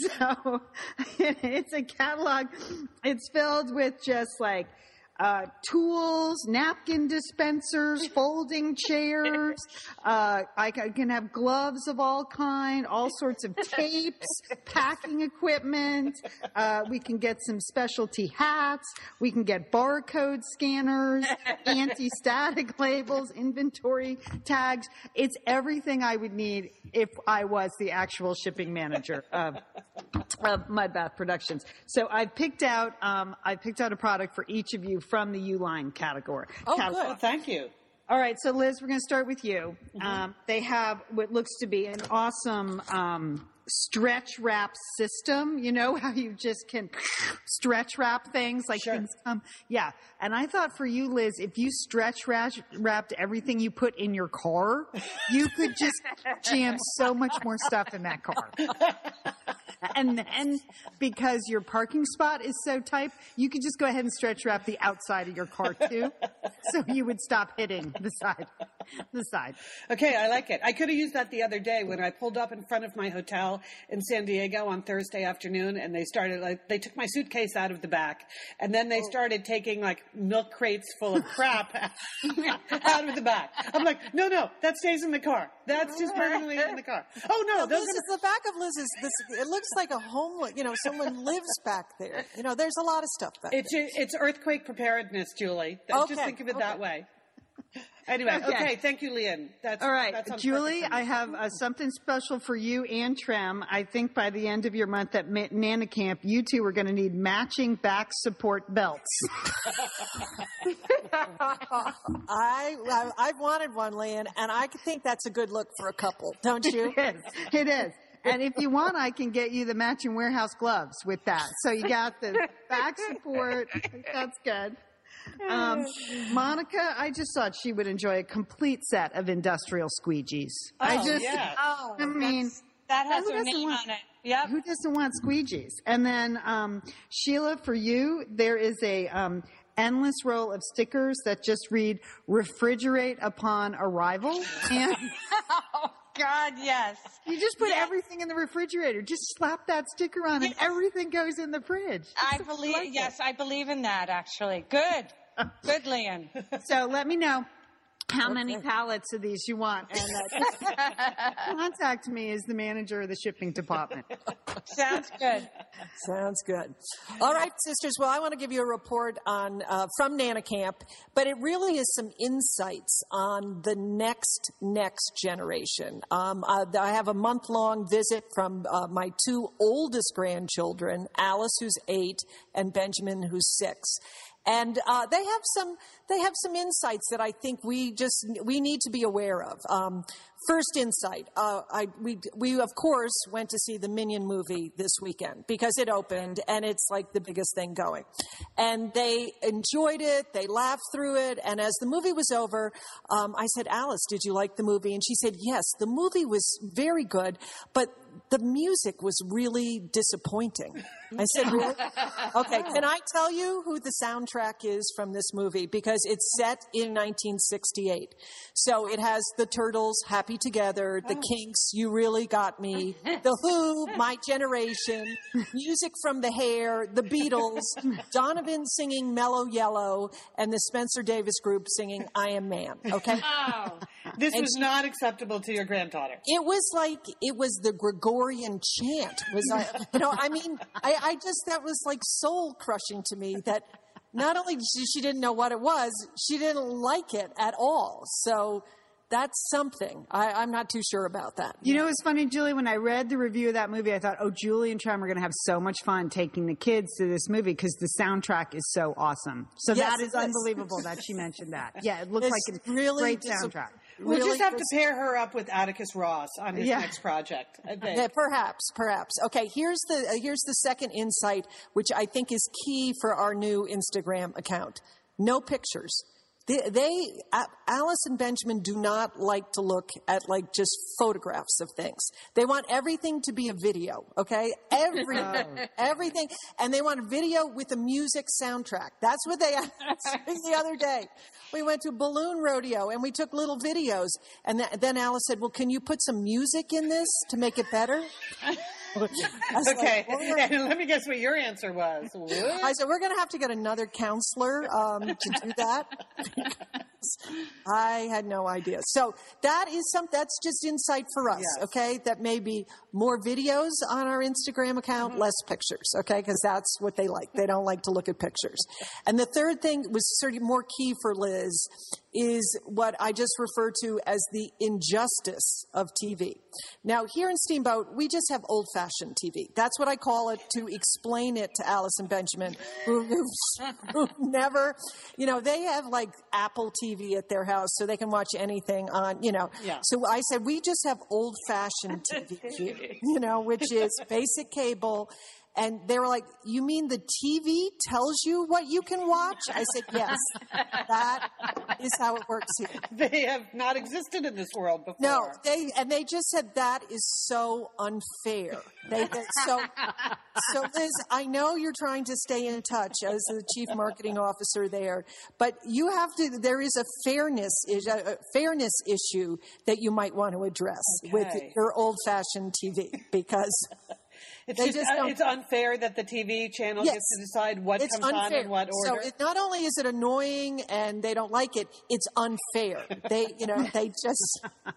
So it's a catalog. It's filled with just like uh, tools, napkin dispensers, folding chairs. Uh, I ca- can have gloves of all kind, all sorts of tapes, packing equipment. Uh, we can get some specialty hats. We can get barcode scanners, anti-static labels, inventory tags. It's everything I would need if I was the actual shipping manager of, of Mudbath Productions. So I picked out um, I picked out a product for each of you from the Uline category. Oh, catalog. Oh, thank you. All right, so Liz, we're going to start with you. Um, they have what looks to be an awesome um, stretch wrap system. You know how you just can stretch wrap things like Sure. things come. Yeah, and I thought for you, Liz, if you stretch wrap, wrapped everything you put in your car, you could just jam so much more stuff in that car. And then, because your parking spot is so tight, you could just go ahead and stretch wrap the outside of your car too. So you would stop hitting the side, the side. Okay, I like it. I could have used that the other day when I pulled up in front of my hotel in San Diego on Thursday afternoon, and they started like they took my suitcase out of the back, and then they started taking like milk crates full of crap out of the back. I'm like, no, no, that stays in the car. That's just permanently in the car. Oh no, Now, those Liz, are is the back of Liz is this. It looks like a homeless. You know, someone lives back there. You know, there's a lot of stuff back it's there. it's earthquake preparedness, Julie. Just Okay, think of it okay. that way. Anyway, Okay. okay. Thank you, Leanne. That's All right, that sounds Julie, perfect to me. I have uh, something special for you and Trem. I think by the end of your month at Ma- Nana Camp, you two are going to need matching back support belts. I, I I've wanted one, Leanne, and I think that's a good look for a couple, don't you? It is. It is. And if you want, I can get you the matching warehouse gloves with that. So you got the back support. That's good. Um, Monica, I just thought she would enjoy a complete set of industrial squeegees. I Oh, just, yeah. Oh, I mean, that has who her doesn't name want- on it. Yep. who doesn't want squeegees? And then, um, Sheila, for you, there is a, um, endless roll of stickers that just read refrigerate upon arrival. And Oh, God, yes. you just put everything in the refrigerator. Just slap that sticker on and everything goes in the fridge. I believe, yes, I believe in that, actually. Good. Good, Leanne. So let me know how many pallets of these you want. And uh, contact me as the manager of the shipping department. Sounds good. Sounds good. All right, sisters. Well, I want to give you a report on uh, from Nana Camp, but it really is some insights on the next next generation. Um, I, I have a month long visit from uh, my two oldest grandchildren, Alice, who's eight, and Benjamin, who's six. And uh, they have some they have some insights that I think we just we need to be aware of. Um, first insight, uh, I we we of course went to see the Minion movie this weekend because it opened and it's like the biggest thing going. And they enjoyed it, they laughed through it, and as the movie was over, um, I said, "Alice, did you like the movie?" And she said, "Yes, the movie was very good, but the music was really disappointing." I said, "Really?" Okay, can I tell you who the soundtrack is from this movie? Because it's set in nineteen sixty-eight. So it has the Turtles, Happy Together, the Kinks, You Really Got Me, the Who, My Generation, music from The Hair, the Beatles, Donovan singing Mellow Yellow, and the Spencer Davis Group singing I Am Man. Okay? Oh, This And was not acceptable to your granddaughter. It was like it was the Gregorian chant. Was I, you know, I mean, I, I just that was like soul crushing to me. That not only she, she didn't know what it was, she didn't like it at all. So that's something. I, I'm not too sure about that. You know, it's funny, Julie, when I read the review of that movie, I thought, oh, Julie and Trem are going to have so much fun taking the kids to this movie because the soundtrack is so awesome. So Yes, that is it is. unbelievable that she mentioned that. Yeah, it looks It's like a really great dis- soundtrack. We'll Really just have to dis- pair her up with Atticus Ross on his Yeah. next project. I think. Yeah, perhaps, perhaps. Okay, here's the uh, here's the second insight, which I think is key for our new Instagram account. No pictures. They, they A- Alice and Benjamin do not like to look at like just photographs of things. They want everything to be a video. Okay, everything, everything, and they want a video with a music soundtrack. That's what they asked me the other day. We went to Balloon Rodeo and we took little videos. And th- then Alice said, "Well, can you put some music in this to make it better?" I was like, Okay, "Well, we're- and let me guess what your answer was. What? I said, we're going to have to get another counselor um, to do that. I had no idea. So that is some, that's just insight for us, Yes. okay? That may be more videos on our Instagram account, less pictures, okay? Because that's what they like. They don't like to look at pictures. And the third thing was sort of more key for Liz is what I just refer to as the injustice of T V. Now, here in Steamboat, we just have old-fashioned T V. That's what I call it to explain it to Alice and Benjamin, who, who, who never, you know, they have like Apple T V at their house, so they can watch anything on, you know. Yeah. So I said, we just have old-fashioned T V here, you know, which is basic cable. And they were like, you mean the T V tells you what you can watch? I said, yes, that is how it works here. They have not existed in this world before. No, they and they just said that is so unfair. They, they so so Liz, I know you're trying to stay in touch as the chief marketing officer there, but you have to. There is a fairness a fairness issue that you might want to address Okay. with your old-fashioned T V because. It's They just, just uh, don't- it's unfair that the T V channel Yes. gets to decide what It's comes on unfair. in what order. So it, not only is it annoying and they don't like it, it's unfair. They, you know, they just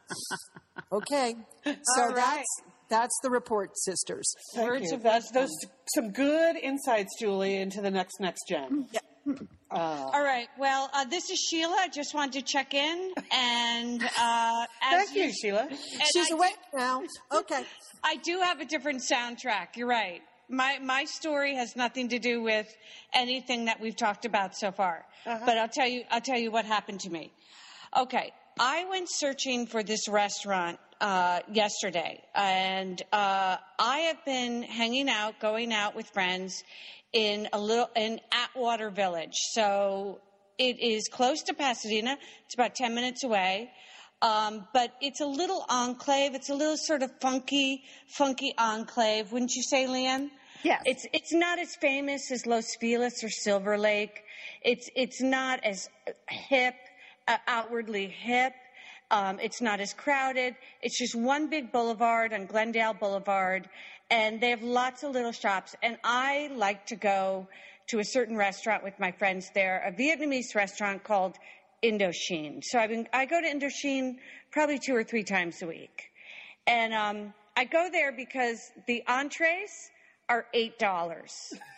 okay. So All right. that's that's the report, sisters. Thank Words you. of That's those some good insights, Julie, into the next next gen. Yeah. All right. Well, uh, this is Sheila. I just wanted to check in. And uh, as Thank you, Sheila. and She's I, awake now. Okay. I do have a different soundtrack. You're right. My my story has nothing to do with anything that we've talked about so far. But I'll tell you I'll tell you what happened to me. Okay. I went searching for this restaurant uh, yesterday, and uh, I have been hanging out, going out with friends in a little in Atwater Village. So it is close to Pasadena. It's about ten minutes away. Um, but it's a little enclave. It's a little sort of funky, funky enclave. Wouldn't you say, Leanne? Yes. It's it's not as famous as Los Feliz or Silver Lake. It's it's not as hip, uh, outwardly hip. Um, it's not as crowded. It's just one big boulevard on Glendale Boulevard, and they have lots of little shops. And I like to go to a certain restaurant with my friends there, a Vietnamese restaurant called Indochine. So I've been, I go to Indochine probably two or three times a week. And um, I go there because the entrees are eight dollars.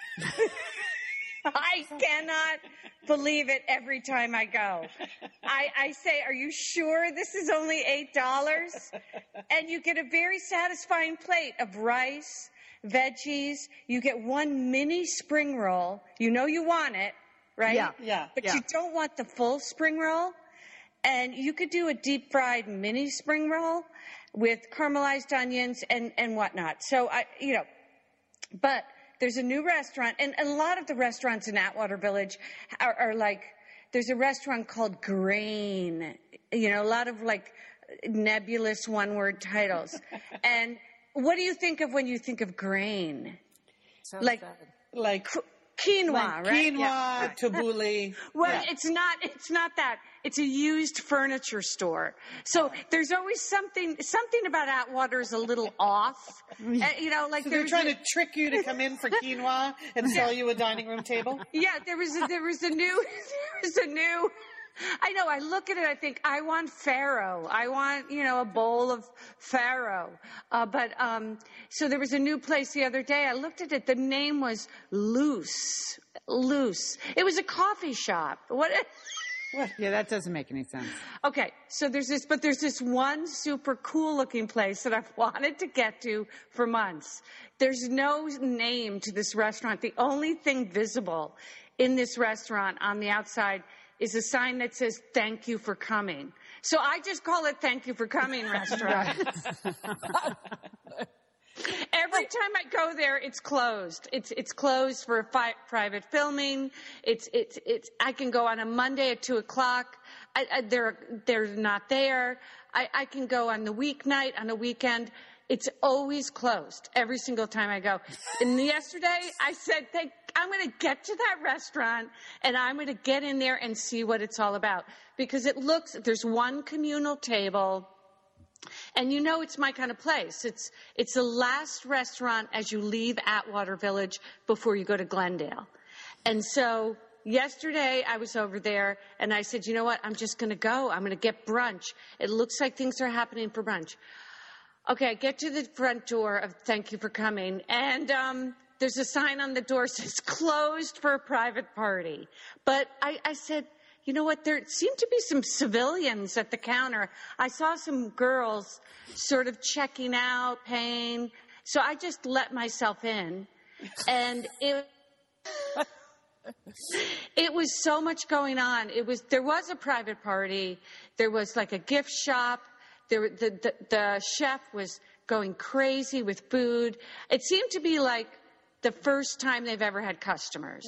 I cannot believe it every time I go. I, I say, are you sure this is only eight dollars? And you get a very satisfying plate of rice, veggies. You get one mini spring roll. You know you want it, right? Yeah, yeah, But yeah. you don't want the full spring roll. And you could do a deep fried mini spring roll with caramelized onions and, and whatnot. So I, you know, but there's a new restaurant, and, and a lot of the restaurants in Atwater Village are, are like, there's a restaurant called Grain, you know, a lot of like nebulous one word titles. And what do you think of when you think of grain? Sounds Like- bad. Like Quinoa, like right? quinoa, Yeah. tabbouleh. Well, Yeah. it's not. It's not that. It's a used furniture store. So there's always something. Something about Atwater is a little off. Uh, you know, like So they're there's trying a- to trick you to come in for quinoa and sell you a dining room table? Yeah, there was a, there was a new there was a new. I know. I look at it. I think I want farro. I want you know a bowl of farro. Uh, but um, so there was a new place the other day. I looked at it. The name was Loose. Loose. It was a coffee shop. What? Yeah, that doesn't make any sense. Okay, so there's this, but there's this one super cool looking place that I've wanted to get to for months. There's no name to this restaurant. The only thing visible in this restaurant on the outside is a sign that says, "Thank you for coming." So I just call it "Thank you for coming" restaurant. Every time I go there, it's closed. It's it's closed for fi- private filming. It's it's it's. I can go on a Monday at two o'clock. I, I, they're they're not there. I, I can go on the weeknight, on a weekend. It's always closed every single time I go. And yesterday, I said, Thank, I'm going to get to that restaurant and I'm going to get in there and see what it's all about because it looks. There's one communal table. And you know it's my kind of place. It's it's the last restaurant as you leave Atwater Village before you go to Glendale. And so yesterday I was over there and I said, you know what? I'm just going to go. I'm going to get brunch. It looks like things are happening for brunch. Okay, I get to the front door of "Thank you for coming." And um, there's a sign on the door that says closed for a private party. But I, I said, you know what? There seemed to be some civilians at the counter. I saw some girls sort of checking out, paying. So I just let myself in. And it, it was so much going on. It was, there was a private party. There was like a gift shop. There, the, the, the chef was going crazy with food. It seemed to be like the first time they've ever had customers.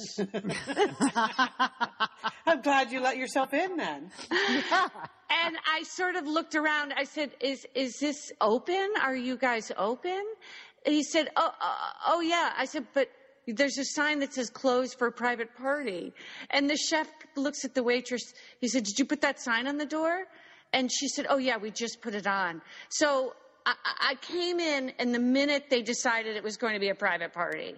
I'm glad you let yourself in then. And I sort of looked around. I said, is is this open? Are you guys open? And he said, oh, uh, oh yeah. I said, but there's a sign that says closed for a private party. And the chef looks at the waitress. He said, did you put that sign on the door? And she said, oh yeah, we just put it on. So I, I came in, and the minute they decided it was going to be a private party.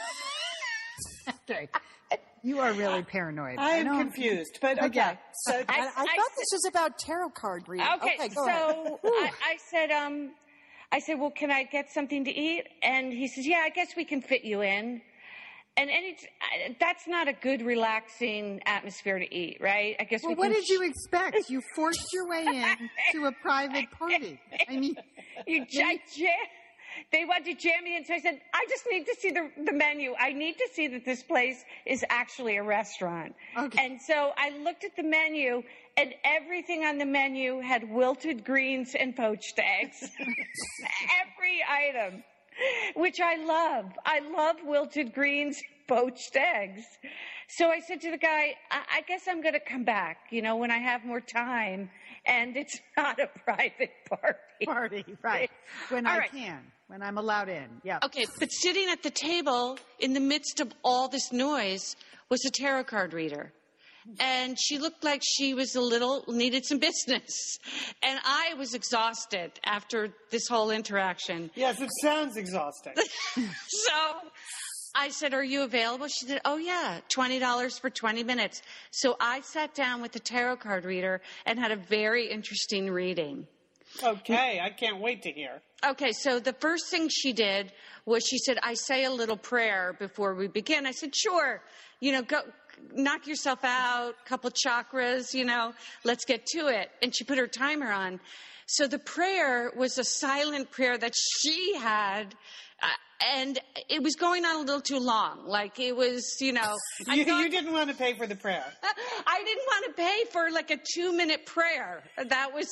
Okay. You are really paranoid. I am confused, but okay. Okay. So I, I, I thought this was about tarot card reading. Okay, Okay, go so ahead. I, I said, um, I said, well, can I get something to eat? And he says, yeah, I guess we can fit you in. And, and it's, I, that's not a good, relaxing atmosphere to eat, right? I guess Well, we what can did you expect? You forced your way in to a private party. I mean, You, I jam, they wanted to jam me in, so I said, I just need to see the, the menu. I need to see that this place is actually a restaurant. Okay. And so I looked at the menu, and everything on the menu had wilted greens and poached eggs. Every item, which I love. I love wilted greens, poached eggs. So I said to the guy, I, I guess I'm going to come back, you know, when I have more time. And it's not a private party. party, right. When All I right. can, when I'm allowed in. Yeah. Okay, but sitting at the table in the midst of all this noise was a tarot card reader. And she looked like she was a little, needed some business. And I was exhausted after this whole interaction. yes, it sounds exhausting. So I said, are you available? She said, oh, yeah, twenty dollars for twenty minutes. So I sat down with the tarot card reader and had a very interesting reading. Okay, I can't wait to hear. Okay, so the first thing she did was she said, I say a little prayer before we begin. I said, sure, you know, go knock yourself out, couple chakras, you know, let's get to it. And she put her timer on. So the prayer was a silent prayer that she had, uh, and it was going on a little too long. Like it was, you know. I You, thought- you didn't want to pay for the prayer. I didn't want to pay for like a two minute prayer. That was,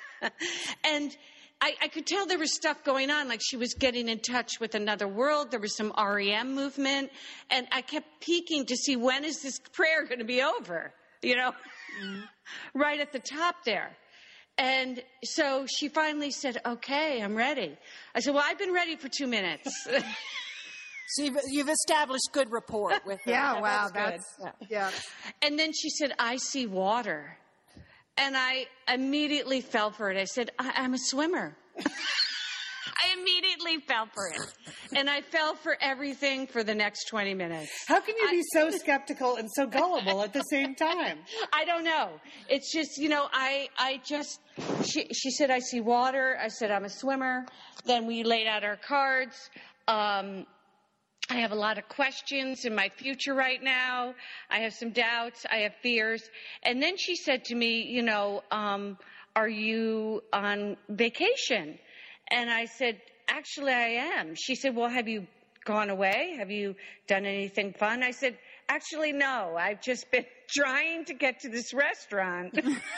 and I, I could tell there was stuff going on, like she was getting in touch with another world. There was some R E M movement, and I kept peeking to see when is this prayer going to be over, you know, mm-hmm. right at the top there. And so she finally said, okay, I'm ready. I said, well, I've been ready for two minutes. So you've, you've established good rapport with her. Yeah, Yeah, wow, that's that's, good. yeah. And then she said, I see water. And I immediately fell for it. I said, I- I'm a swimmer. I immediately fell for it. And I fell for everything for the next twenty minutes. How can you be so skeptical and so gullible at the same time? I don't know. It's just, you know, I, I just, she, she said, I see water. I said, I'm a swimmer. Then we laid out our cards. Um, I have a lot of questions in my future right now. I have some doubts. I have fears. And then she said to me, you know, um, are you on vacation? And I said, actually, I am. She said, well, have you gone away? Have you done anything fun? I said, actually, no. I've just been trying to get to this restaurant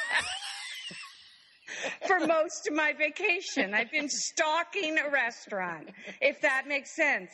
for most of my vacation. I've been stalking a restaurant, if that makes sense.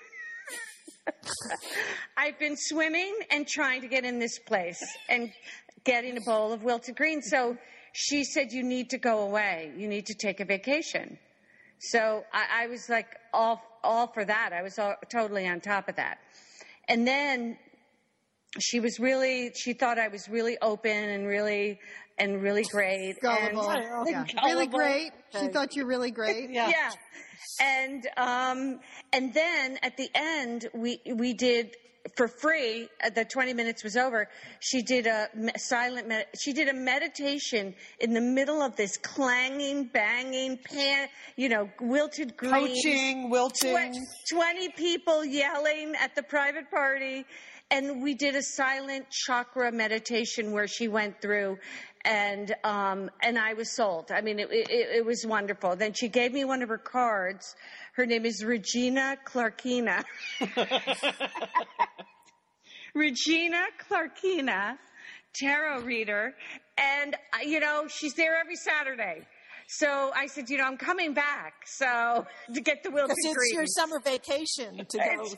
I've been swimming and trying to get in this place and getting a bowl of wilted greens. So she said, you need to go away. You need to take a vacation. So I, I was like all, all for that. I was all, totally on top of that. And then she was really, she thought I was really open and really, and really great. Gullible. And, Yeah. gullible. Really great. She thought you were really great. Yeah. Yeah. And, um, and then at the end, we, we did for free, uh, the twenty minutes was over. She did a me- silent, med- she did a meditation in the middle of this clanging, banging, pan, you know, wilted greens. Coaching, wilting. Tw- twenty people yelling at the private party. And we did a silent chakra meditation where she went through, and um, and I was sold. I mean, it, it, it was wonderful. Then she gave me one of her cards. Her name is Regina Clarkina. Regina Clarkina, tarot reader. And, uh, you know, she's there every Saturday. So I said, you know, I'm coming back. So to get the Wilton Because it's Green. your summer vacation to go.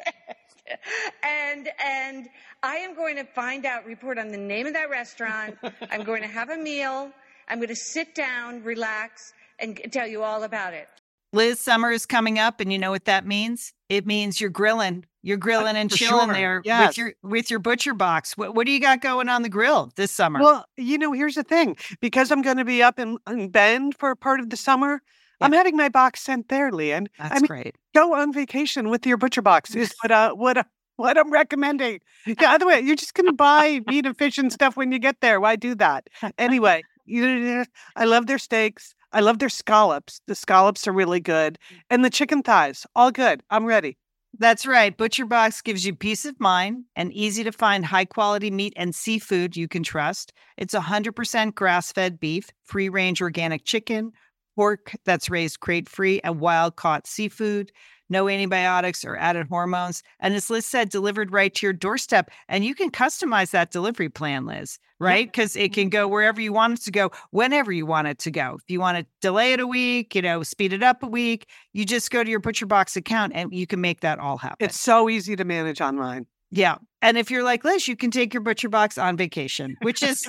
and and I am going to find out, report on the name of that restaurant. I'm going to have a meal. I'm going to sit down, relax, and tell you all about it. Liz, summer is coming up, and you know what that means? It means you're grilling. You're grilling and For chilling sure. there Yes. with your with your butcher box. What what do you got going on the grill this summer? Well, you know, here's the thing. Because I'm going to be up in, in Bend for part of the summer, I'm having my box sent there, Leanne. That's I mean, great. go on vacation with your butcher box is what uh, what uh, what I'm recommending. Yeah, other way, you're just going to buy meat and fish and stuff when you get there. Why do that? Anyway, you, I love their steaks. I love their scallops. The scallops are really good. And the chicken thighs, all good. I'm ready. That's right. Butcher Box gives you peace of mind and easy to find high quality meat and seafood you can trust. It's one hundred percent grass fed beef, free range organic chicken, pork that's raised crate free, and wild caught seafood. No antibiotics or added hormones. And as Liz said, delivered right to your doorstep. And you can customize that delivery plan, Liz, right? Because it can go wherever you want it to go, whenever you want it to go. If you want to delay it a week, you know, speed it up a week, you just go to your Butcher Box account and you can make that all happen. It's so easy to manage online. Yeah. And if you're like Liz, you can take your Butcher Box on vacation, which is...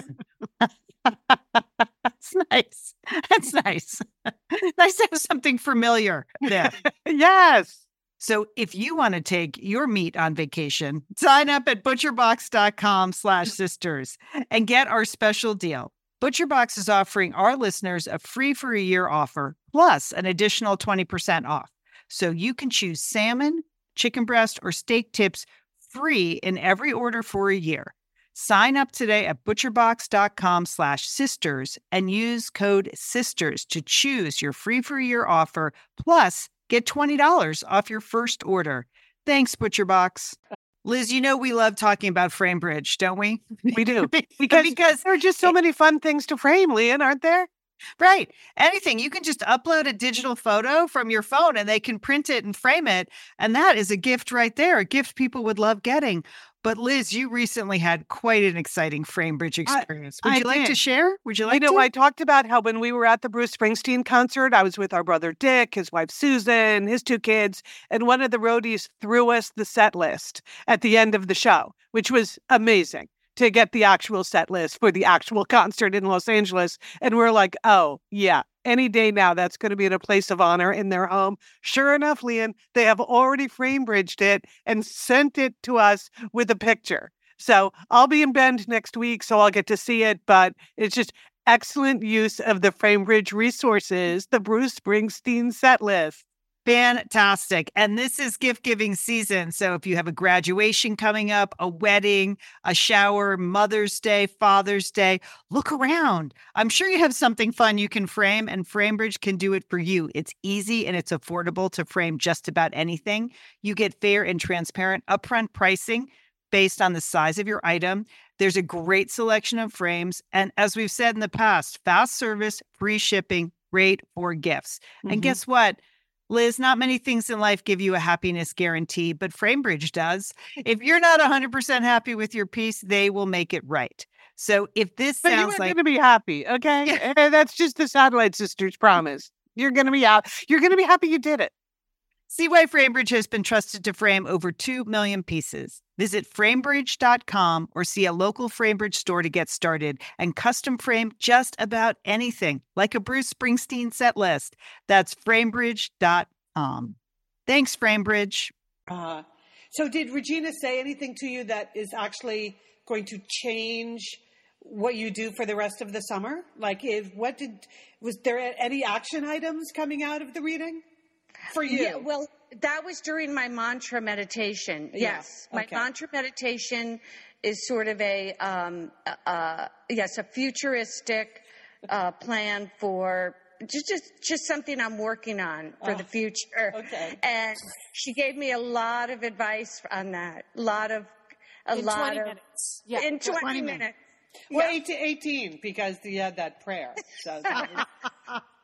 That's nice. That's nice. Nice to have something familiar there. Yes. So if you want to take your meat on vacation, sign up at butcherbox.com slash sisters and get our special deal. ButcherBox is offering our listeners a free for a year offer plus an additional twenty percent off. So you can choose salmon, chicken breast, or steak tips free in every order for a year. Sign up today at butcherbox.com slash sisters and use code SISTERS to choose your free for a year offer, plus get twenty dollars off your first order. Thanks, ButcherBox. Liz, you know we love talking about FrameBridge, don't we? We do. because, because there are just so many fun things to frame, Leanne, aren't there? Right. Anything. You can just upload a digital photo from your phone and they can print it and frame it. And that is a gift right there, a gift people would love getting. But Liz, you recently had quite an exciting FrameBridge experience. Would I you like did. to share? Would you like You know, to? I talked about how when we were at the Bruce Springsteen concert, I was with our brother Dick, his wife Susan, his two kids, and one of the roadies threw us the set list at the end of the show, which was amazing to get the actual set list for the actual concert in Los Angeles. And we're like, oh, yeah, any day now, that's going to be in a place of honor in their home. Sure enough, Leanne, they have already FrameBridged it and sent it to us with a picture. So I'll be in Bend next week, so I'll get to see it. But it's just excellent use of the FrameBridge resources, the Bruce Springsteen set list. Fantastic. And this is gift giving season. So if you have a graduation coming up, a wedding, a shower, Mother's Day, Father's Day, look around. I'm sure you have something fun you can frame, and FrameBridge can do it for you. It's easy and it's affordable to frame just about anything. You get fair and transparent upfront pricing based on the size of your item. There's a great selection of frames. And as we've said in the past, fast service, free shipping, great for gifts. Mm-hmm. And guess what? Liz, not many things in life give you a happiness guarantee, but FrameBridge does. If you're not one hundred percent happy with your piece, they will make it right. So if this but sounds you're like... going to be happy, okay? Yeah. That's just the Satellite Sisters promise. You're going to be out. You're going to be happy you did it. See why FrameBridge has been trusted to frame over two million pieces. Visit framebridge dot com or see a local FrameBridge store to get started and custom frame just about anything, like a Bruce Springsteen set list. That's framebridge dot com. Thanks, FrameBridge. Uh, so did Regina say anything to you that is actually going to change what you do for the rest of the summer? Like, if, what did, was there any action items coming out of the reading? For you? Yeah, well, that was during my mantra meditation. Yeah. Yes. My Okay. mantra meditation is sort of a, um, uh, yes, a futuristic uh, plan for just, just, just something I'm working on for Oh, the future. okay. And she gave me a lot of advice on that. A lot of, a In lot twenty of, minutes. Yeah. in twenty, twenty minutes. minutes. Well, eighteen, eighteen, because you had that prayer. So that was-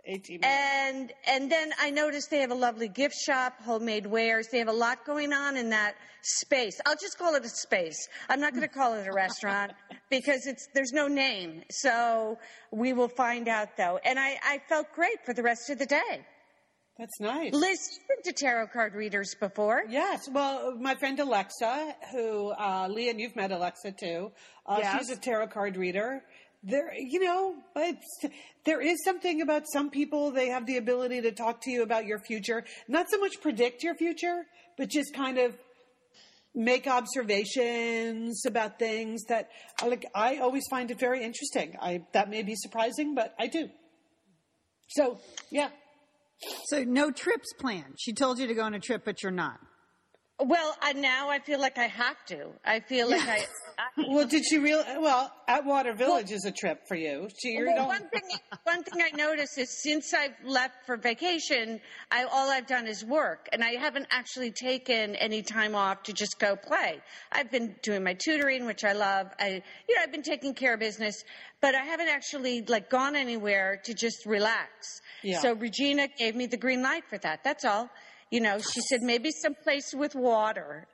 eighteen months. And and then I noticed they have a lovely gift shop, homemade wares. They have a lot going on in that space. I'll just call it a space. I'm not going to call it a restaurant because it's there's no name. So we will find out, though. And I, I felt great for the rest of the day. That's nice. Liz, you've been to tarot card readers before. Yes. Well, my friend Alexa, who, uh, Lee, and you've met Alexa too. Uh, Yes. She's a tarot card reader. There, you know, it's, there is something about some people, they have the ability to talk to you about your future. Not so much predict your future, but just kind of make observations about things that, like, I always find it very interesting. I, that may be surprising, but I do. So, yeah. So no trips planned. She told you to go on a trip, but you're not. Well, I, now I feel like I have to. I feel like I. I Well, did she real? Well, Atwater Village is a trip for you. She, you Well, don't. one thing, one thing I noticed is since I've left for vacation, I, all I've done is work, and I haven't actually taken any time off to just go play. I've been doing my tutoring, which I love. I, you know, I've been taking care of business, but I haven't actually like gone anywhere to just relax. Yeah. So Regina gave me the green light for that. That's all. You know, she said maybe someplace with water.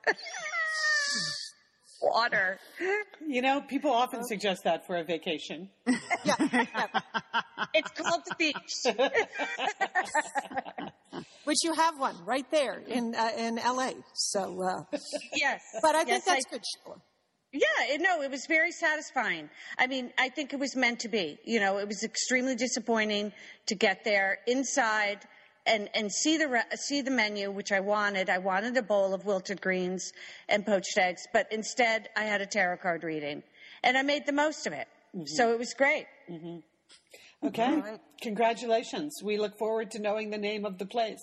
Water. You know, people often suggest that for a vacation. It's called the beach. Which you have one right there in uh, in L A. So, uh, Yes. but I think Yes, that's I- good, Sheila. Yeah, it, no, it was very satisfying. I mean, I think it was meant to be. You know, it was extremely disappointing to get there inside and, and see the re- see the menu, which I wanted. I wanted a bowl of wilted greens and poached eggs, but instead I had a tarot card reading, and I made the most of it. Mm-hmm. So it was great. Mm-hmm. Okay, right. Congratulations. We look forward to knowing the name of the place.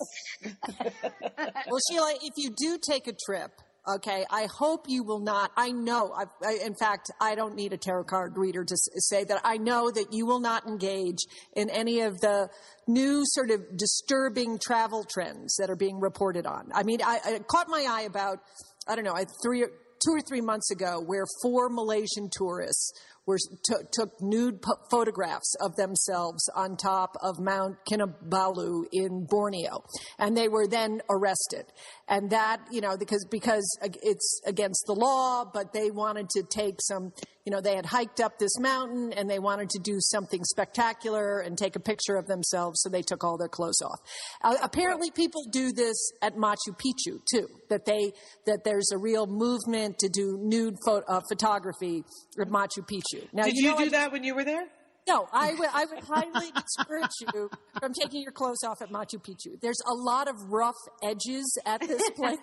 Well, Sheila, if you do take a trip, okay, I hope you will not. I know, I've, I, in fact, I don't need a tarot card reader to s- say that I know that you will not engage in any of the new sort of disturbing travel trends that are being reported on. I mean, I, I caught my eye about, I don't know, I, three, two or three months ago where four Malaysian tourists were t- took nude po- photographs of themselves on top of Mount Kinabalu in Borneo, and they were then arrested. And that, you know, because because it's against the law, but they wanted to take some, you know, they had hiked up this mountain and they wanted to do something spectacular and take a picture of themselves, so they took all their clothes off. Uh, apparently, people do this at Machu Picchu too. That they that there's a real movement to do nude pho- uh, photography at Machu Picchu. Now, Did you, you, know, do I, that when you were there? No, I would, I would highly discourage you from taking your clothes off at Machu Picchu. There's a lot of rough edges at this place.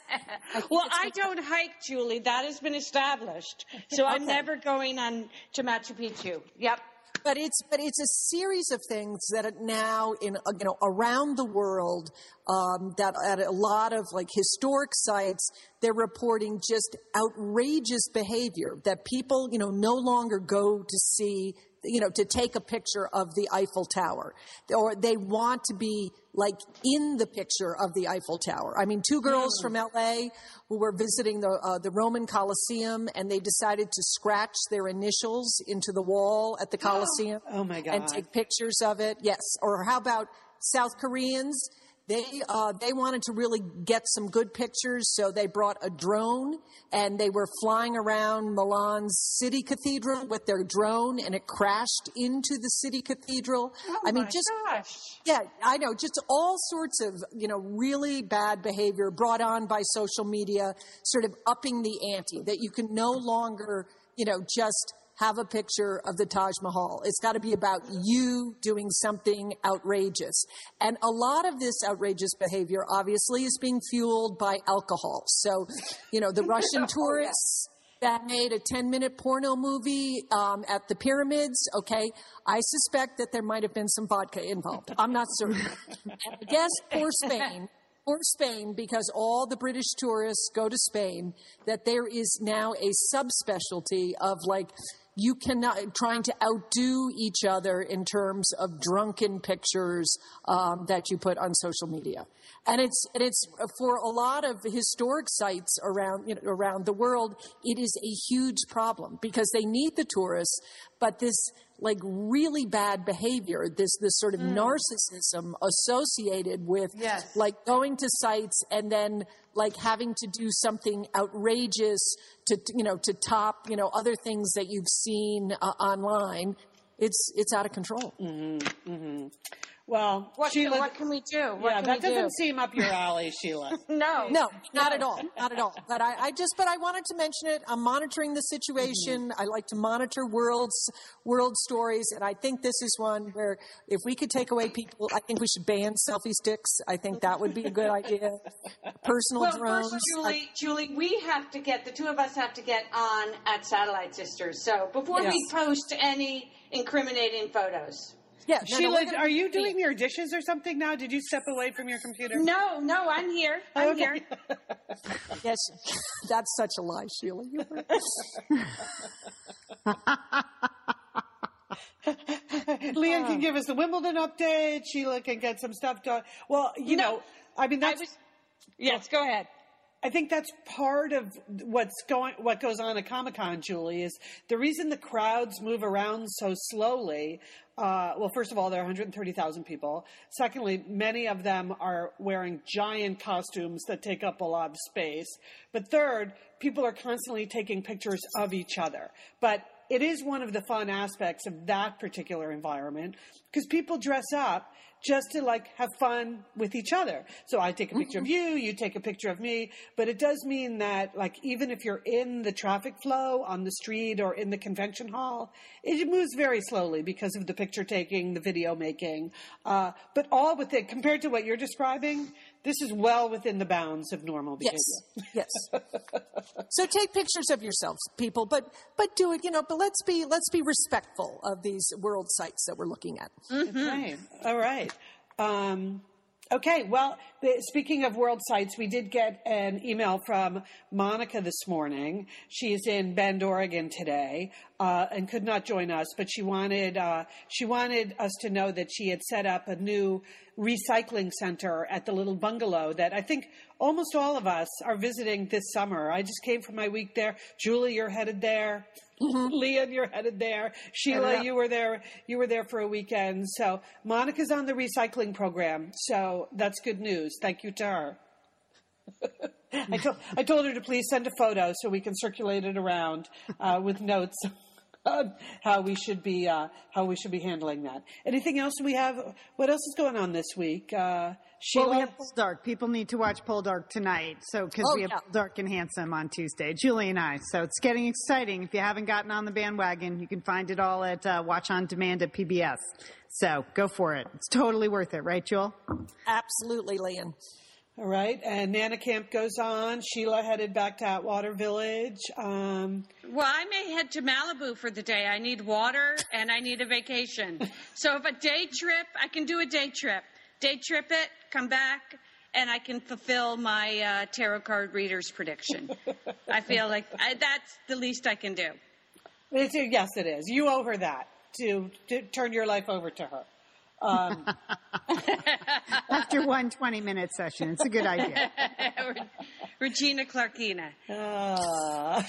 I Well, I don't hike, Julie. That has been established. So I'm Okay. never going on to Machu Picchu. Yep. But it's but it's a series of things that are now in uh, you know around the world um, that at a lot of like historic sites they're reporting just outrageous behavior that people you know no longer go to see you know to take a picture of the Eiffel Tower, or they want to be like in the picture of the Eiffel Tower. I mean, two girls Mm. from L A who were visiting the uh, the Roman Colosseum, and they decided to scratch their initials into the wall at the Colosseum. Oh, my God. And take pictures of it. Yes. Or how about South Koreans? They uh, they wanted to really get some good pictures, so they brought a drone and they were flying around Milan's city cathedral with their drone, and it crashed into the city cathedral. Oh I mean, my just gosh. yeah, I know, just all sorts of you know really bad behavior brought on by social media, sort of upping the ante that you can no longer you know just have a picture of the Taj Mahal. It's got to be about you doing something outrageous. And a lot of this outrageous behavior, obviously, is being fueled by alcohol. So, you know, the Russian tourists that made a ten-minute porno movie um, at the pyramids, okay, I suspect that there might have been some vodka involved. I'm not certain. And I guess for Spain, for Spain, because all the British tourists go to Spain, that there is now a subspecialty of like, you cannot, trying to outdo each other in terms of drunken pictures um, that you put on social media. And it's, and it's for a lot of historic sites around, you know, around the world, it is a huge problem because they need the tourists, but this like really bad behavior, this this sort of Mm. narcissism associated with Yes. like going to sites and then like having to do something outrageous to, you know, to top, you know, other things that you've seen uh, online. It's it's out of control. Mm-hmm, mm-hmm. Well, What, Sheila, what can we do? What yeah, can that we doesn't do? seem up your alley, Sheila. No. No, not at all. Not at all. But I, I just, but I wanted to mention it. I'm monitoring the situation. I like to monitor worlds, world stories. And I think this is one where if we could take away people, I think we should ban selfie sticks. I think that would be a good idea. Personal Well, drones. first, Julie, Julie, we have to get, the two of us have to get on at Satellite Sisters. So before Yes. we post any incriminating photos. Yeah, no, no, Sheila, we're gonna- are you doing your dishes or something now? Did you step away from your computer? No, no, I'm here. I'm Okay. here. Yes, that's such a lie, Sheila. You were- Leanne can give us the Wimbledon update. Sheila can get some stuff done. Well, you No, know, I mean, I that's. was, yes, go ahead. I think that's part of what's going, what goes on at Comic-Con, Julie, is the reason the crowds move around so slowly. Uh, well, first of all, there are one hundred thirty thousand people. Secondly, many of them are wearing giant costumes that take up a lot of space. But third, people are constantly taking pictures of each other. But it is one of the fun aspects of that particular environment because people dress up just to like have fun with each other. So I take a picture of you, you take a picture of me, but it does mean that like even if you're in the traffic flow on the street or in the convention hall, it moves very slowly because of the picture taking, the video making, uh, but all with it compared to what you're describing. This is well within the bounds of normal behavior. Yes, yes. So take pictures of yourselves, people, but but do it, you know. But let's be let's be respectful of these world sites that we're looking at. Okay. All right. Um, okay. Well, the, speaking of world sites, we did get an email from Monica this morning. She's in Bend, Oregon today, uh, and could not join us, but she wanted uh, she wanted us to know that she had set up a new recycling center at the little bungalow that I think almost all of us are visiting this summer. I just came from my week there. Julie, you're headed there. Mm-hmm. Leanne, you're headed there. Sheila, Yeah. you were there. You were there for a weekend. So Monica's on the recycling program. So that's good news. Thank you to her. I, told, I told her to please send a photo so we can circulate it around uh, with notes on how we should be uh, how we should be handling that. Anything else we have? What else is going on this week? Uh, Sheila? Well, we have Poldark. People need to watch Poldark tonight. So, because Oh, we have yeah. Poldark and Handsome on Tuesday, Julie and I. So it's getting exciting. If you haven't gotten on the bandwagon, you can find it all at uh, Watch on Demand at P B S. So go for it. It's totally worth it, right, Jewel? Absolutely, Leanne. All right, and Nana Camp goes on. Sheila headed back to Atwater Village. Um, Well, I may head to Malibu for the day. I need water and I need a vacation. So if a day trip, I can do a day trip. Day trip it, come back, and I can fulfill my uh, tarot card reader's prediction. I feel like I, that's the least I can do. it's, yes, it is. You owe her that to, to turn your life over to her. Um, After one twenty-minute session. It's a good idea. Regina Clarkina. uh,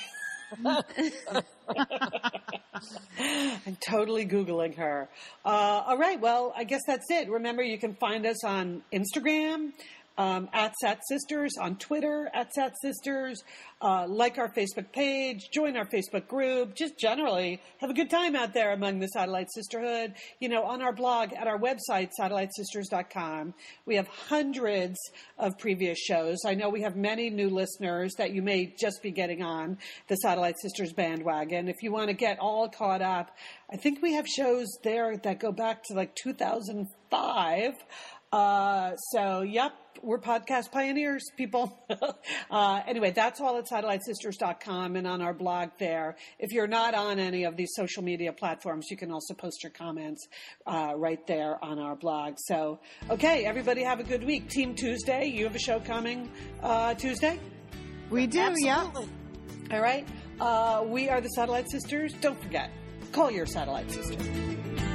I'm totally Googling her. Uh, all right. Well, I guess that's it. Remember, you can find us on Instagram, um, at Sat Sisters, on Twitter, at Sat Sisters. Uh, like our Facebook page, join our Facebook group. Just generally have a good time out there among the Satellite Sisterhood. You know, on our blog, at our website, satellite sisters dot com, we have hundreds of previous shows. I know we have many new listeners that you may just be getting on the Satellite Sisters bandwagon. If you want to get all caught up, I think we have shows there that go back to like two thousand five. Uh, so, yep, we're podcast pioneers, people. uh, anyway, that's all at satellite sisters dot com and on our blog there. If you're not on any of these social media platforms, you can also post your comments uh, right there on our blog. So, okay, everybody have a good week. Team Tuesday, you have a show coming uh, Tuesday? We do, yeah. Absolutely. All right. Uh, we are the Satellite Sisters. Don't forget, call your Satellite Sister.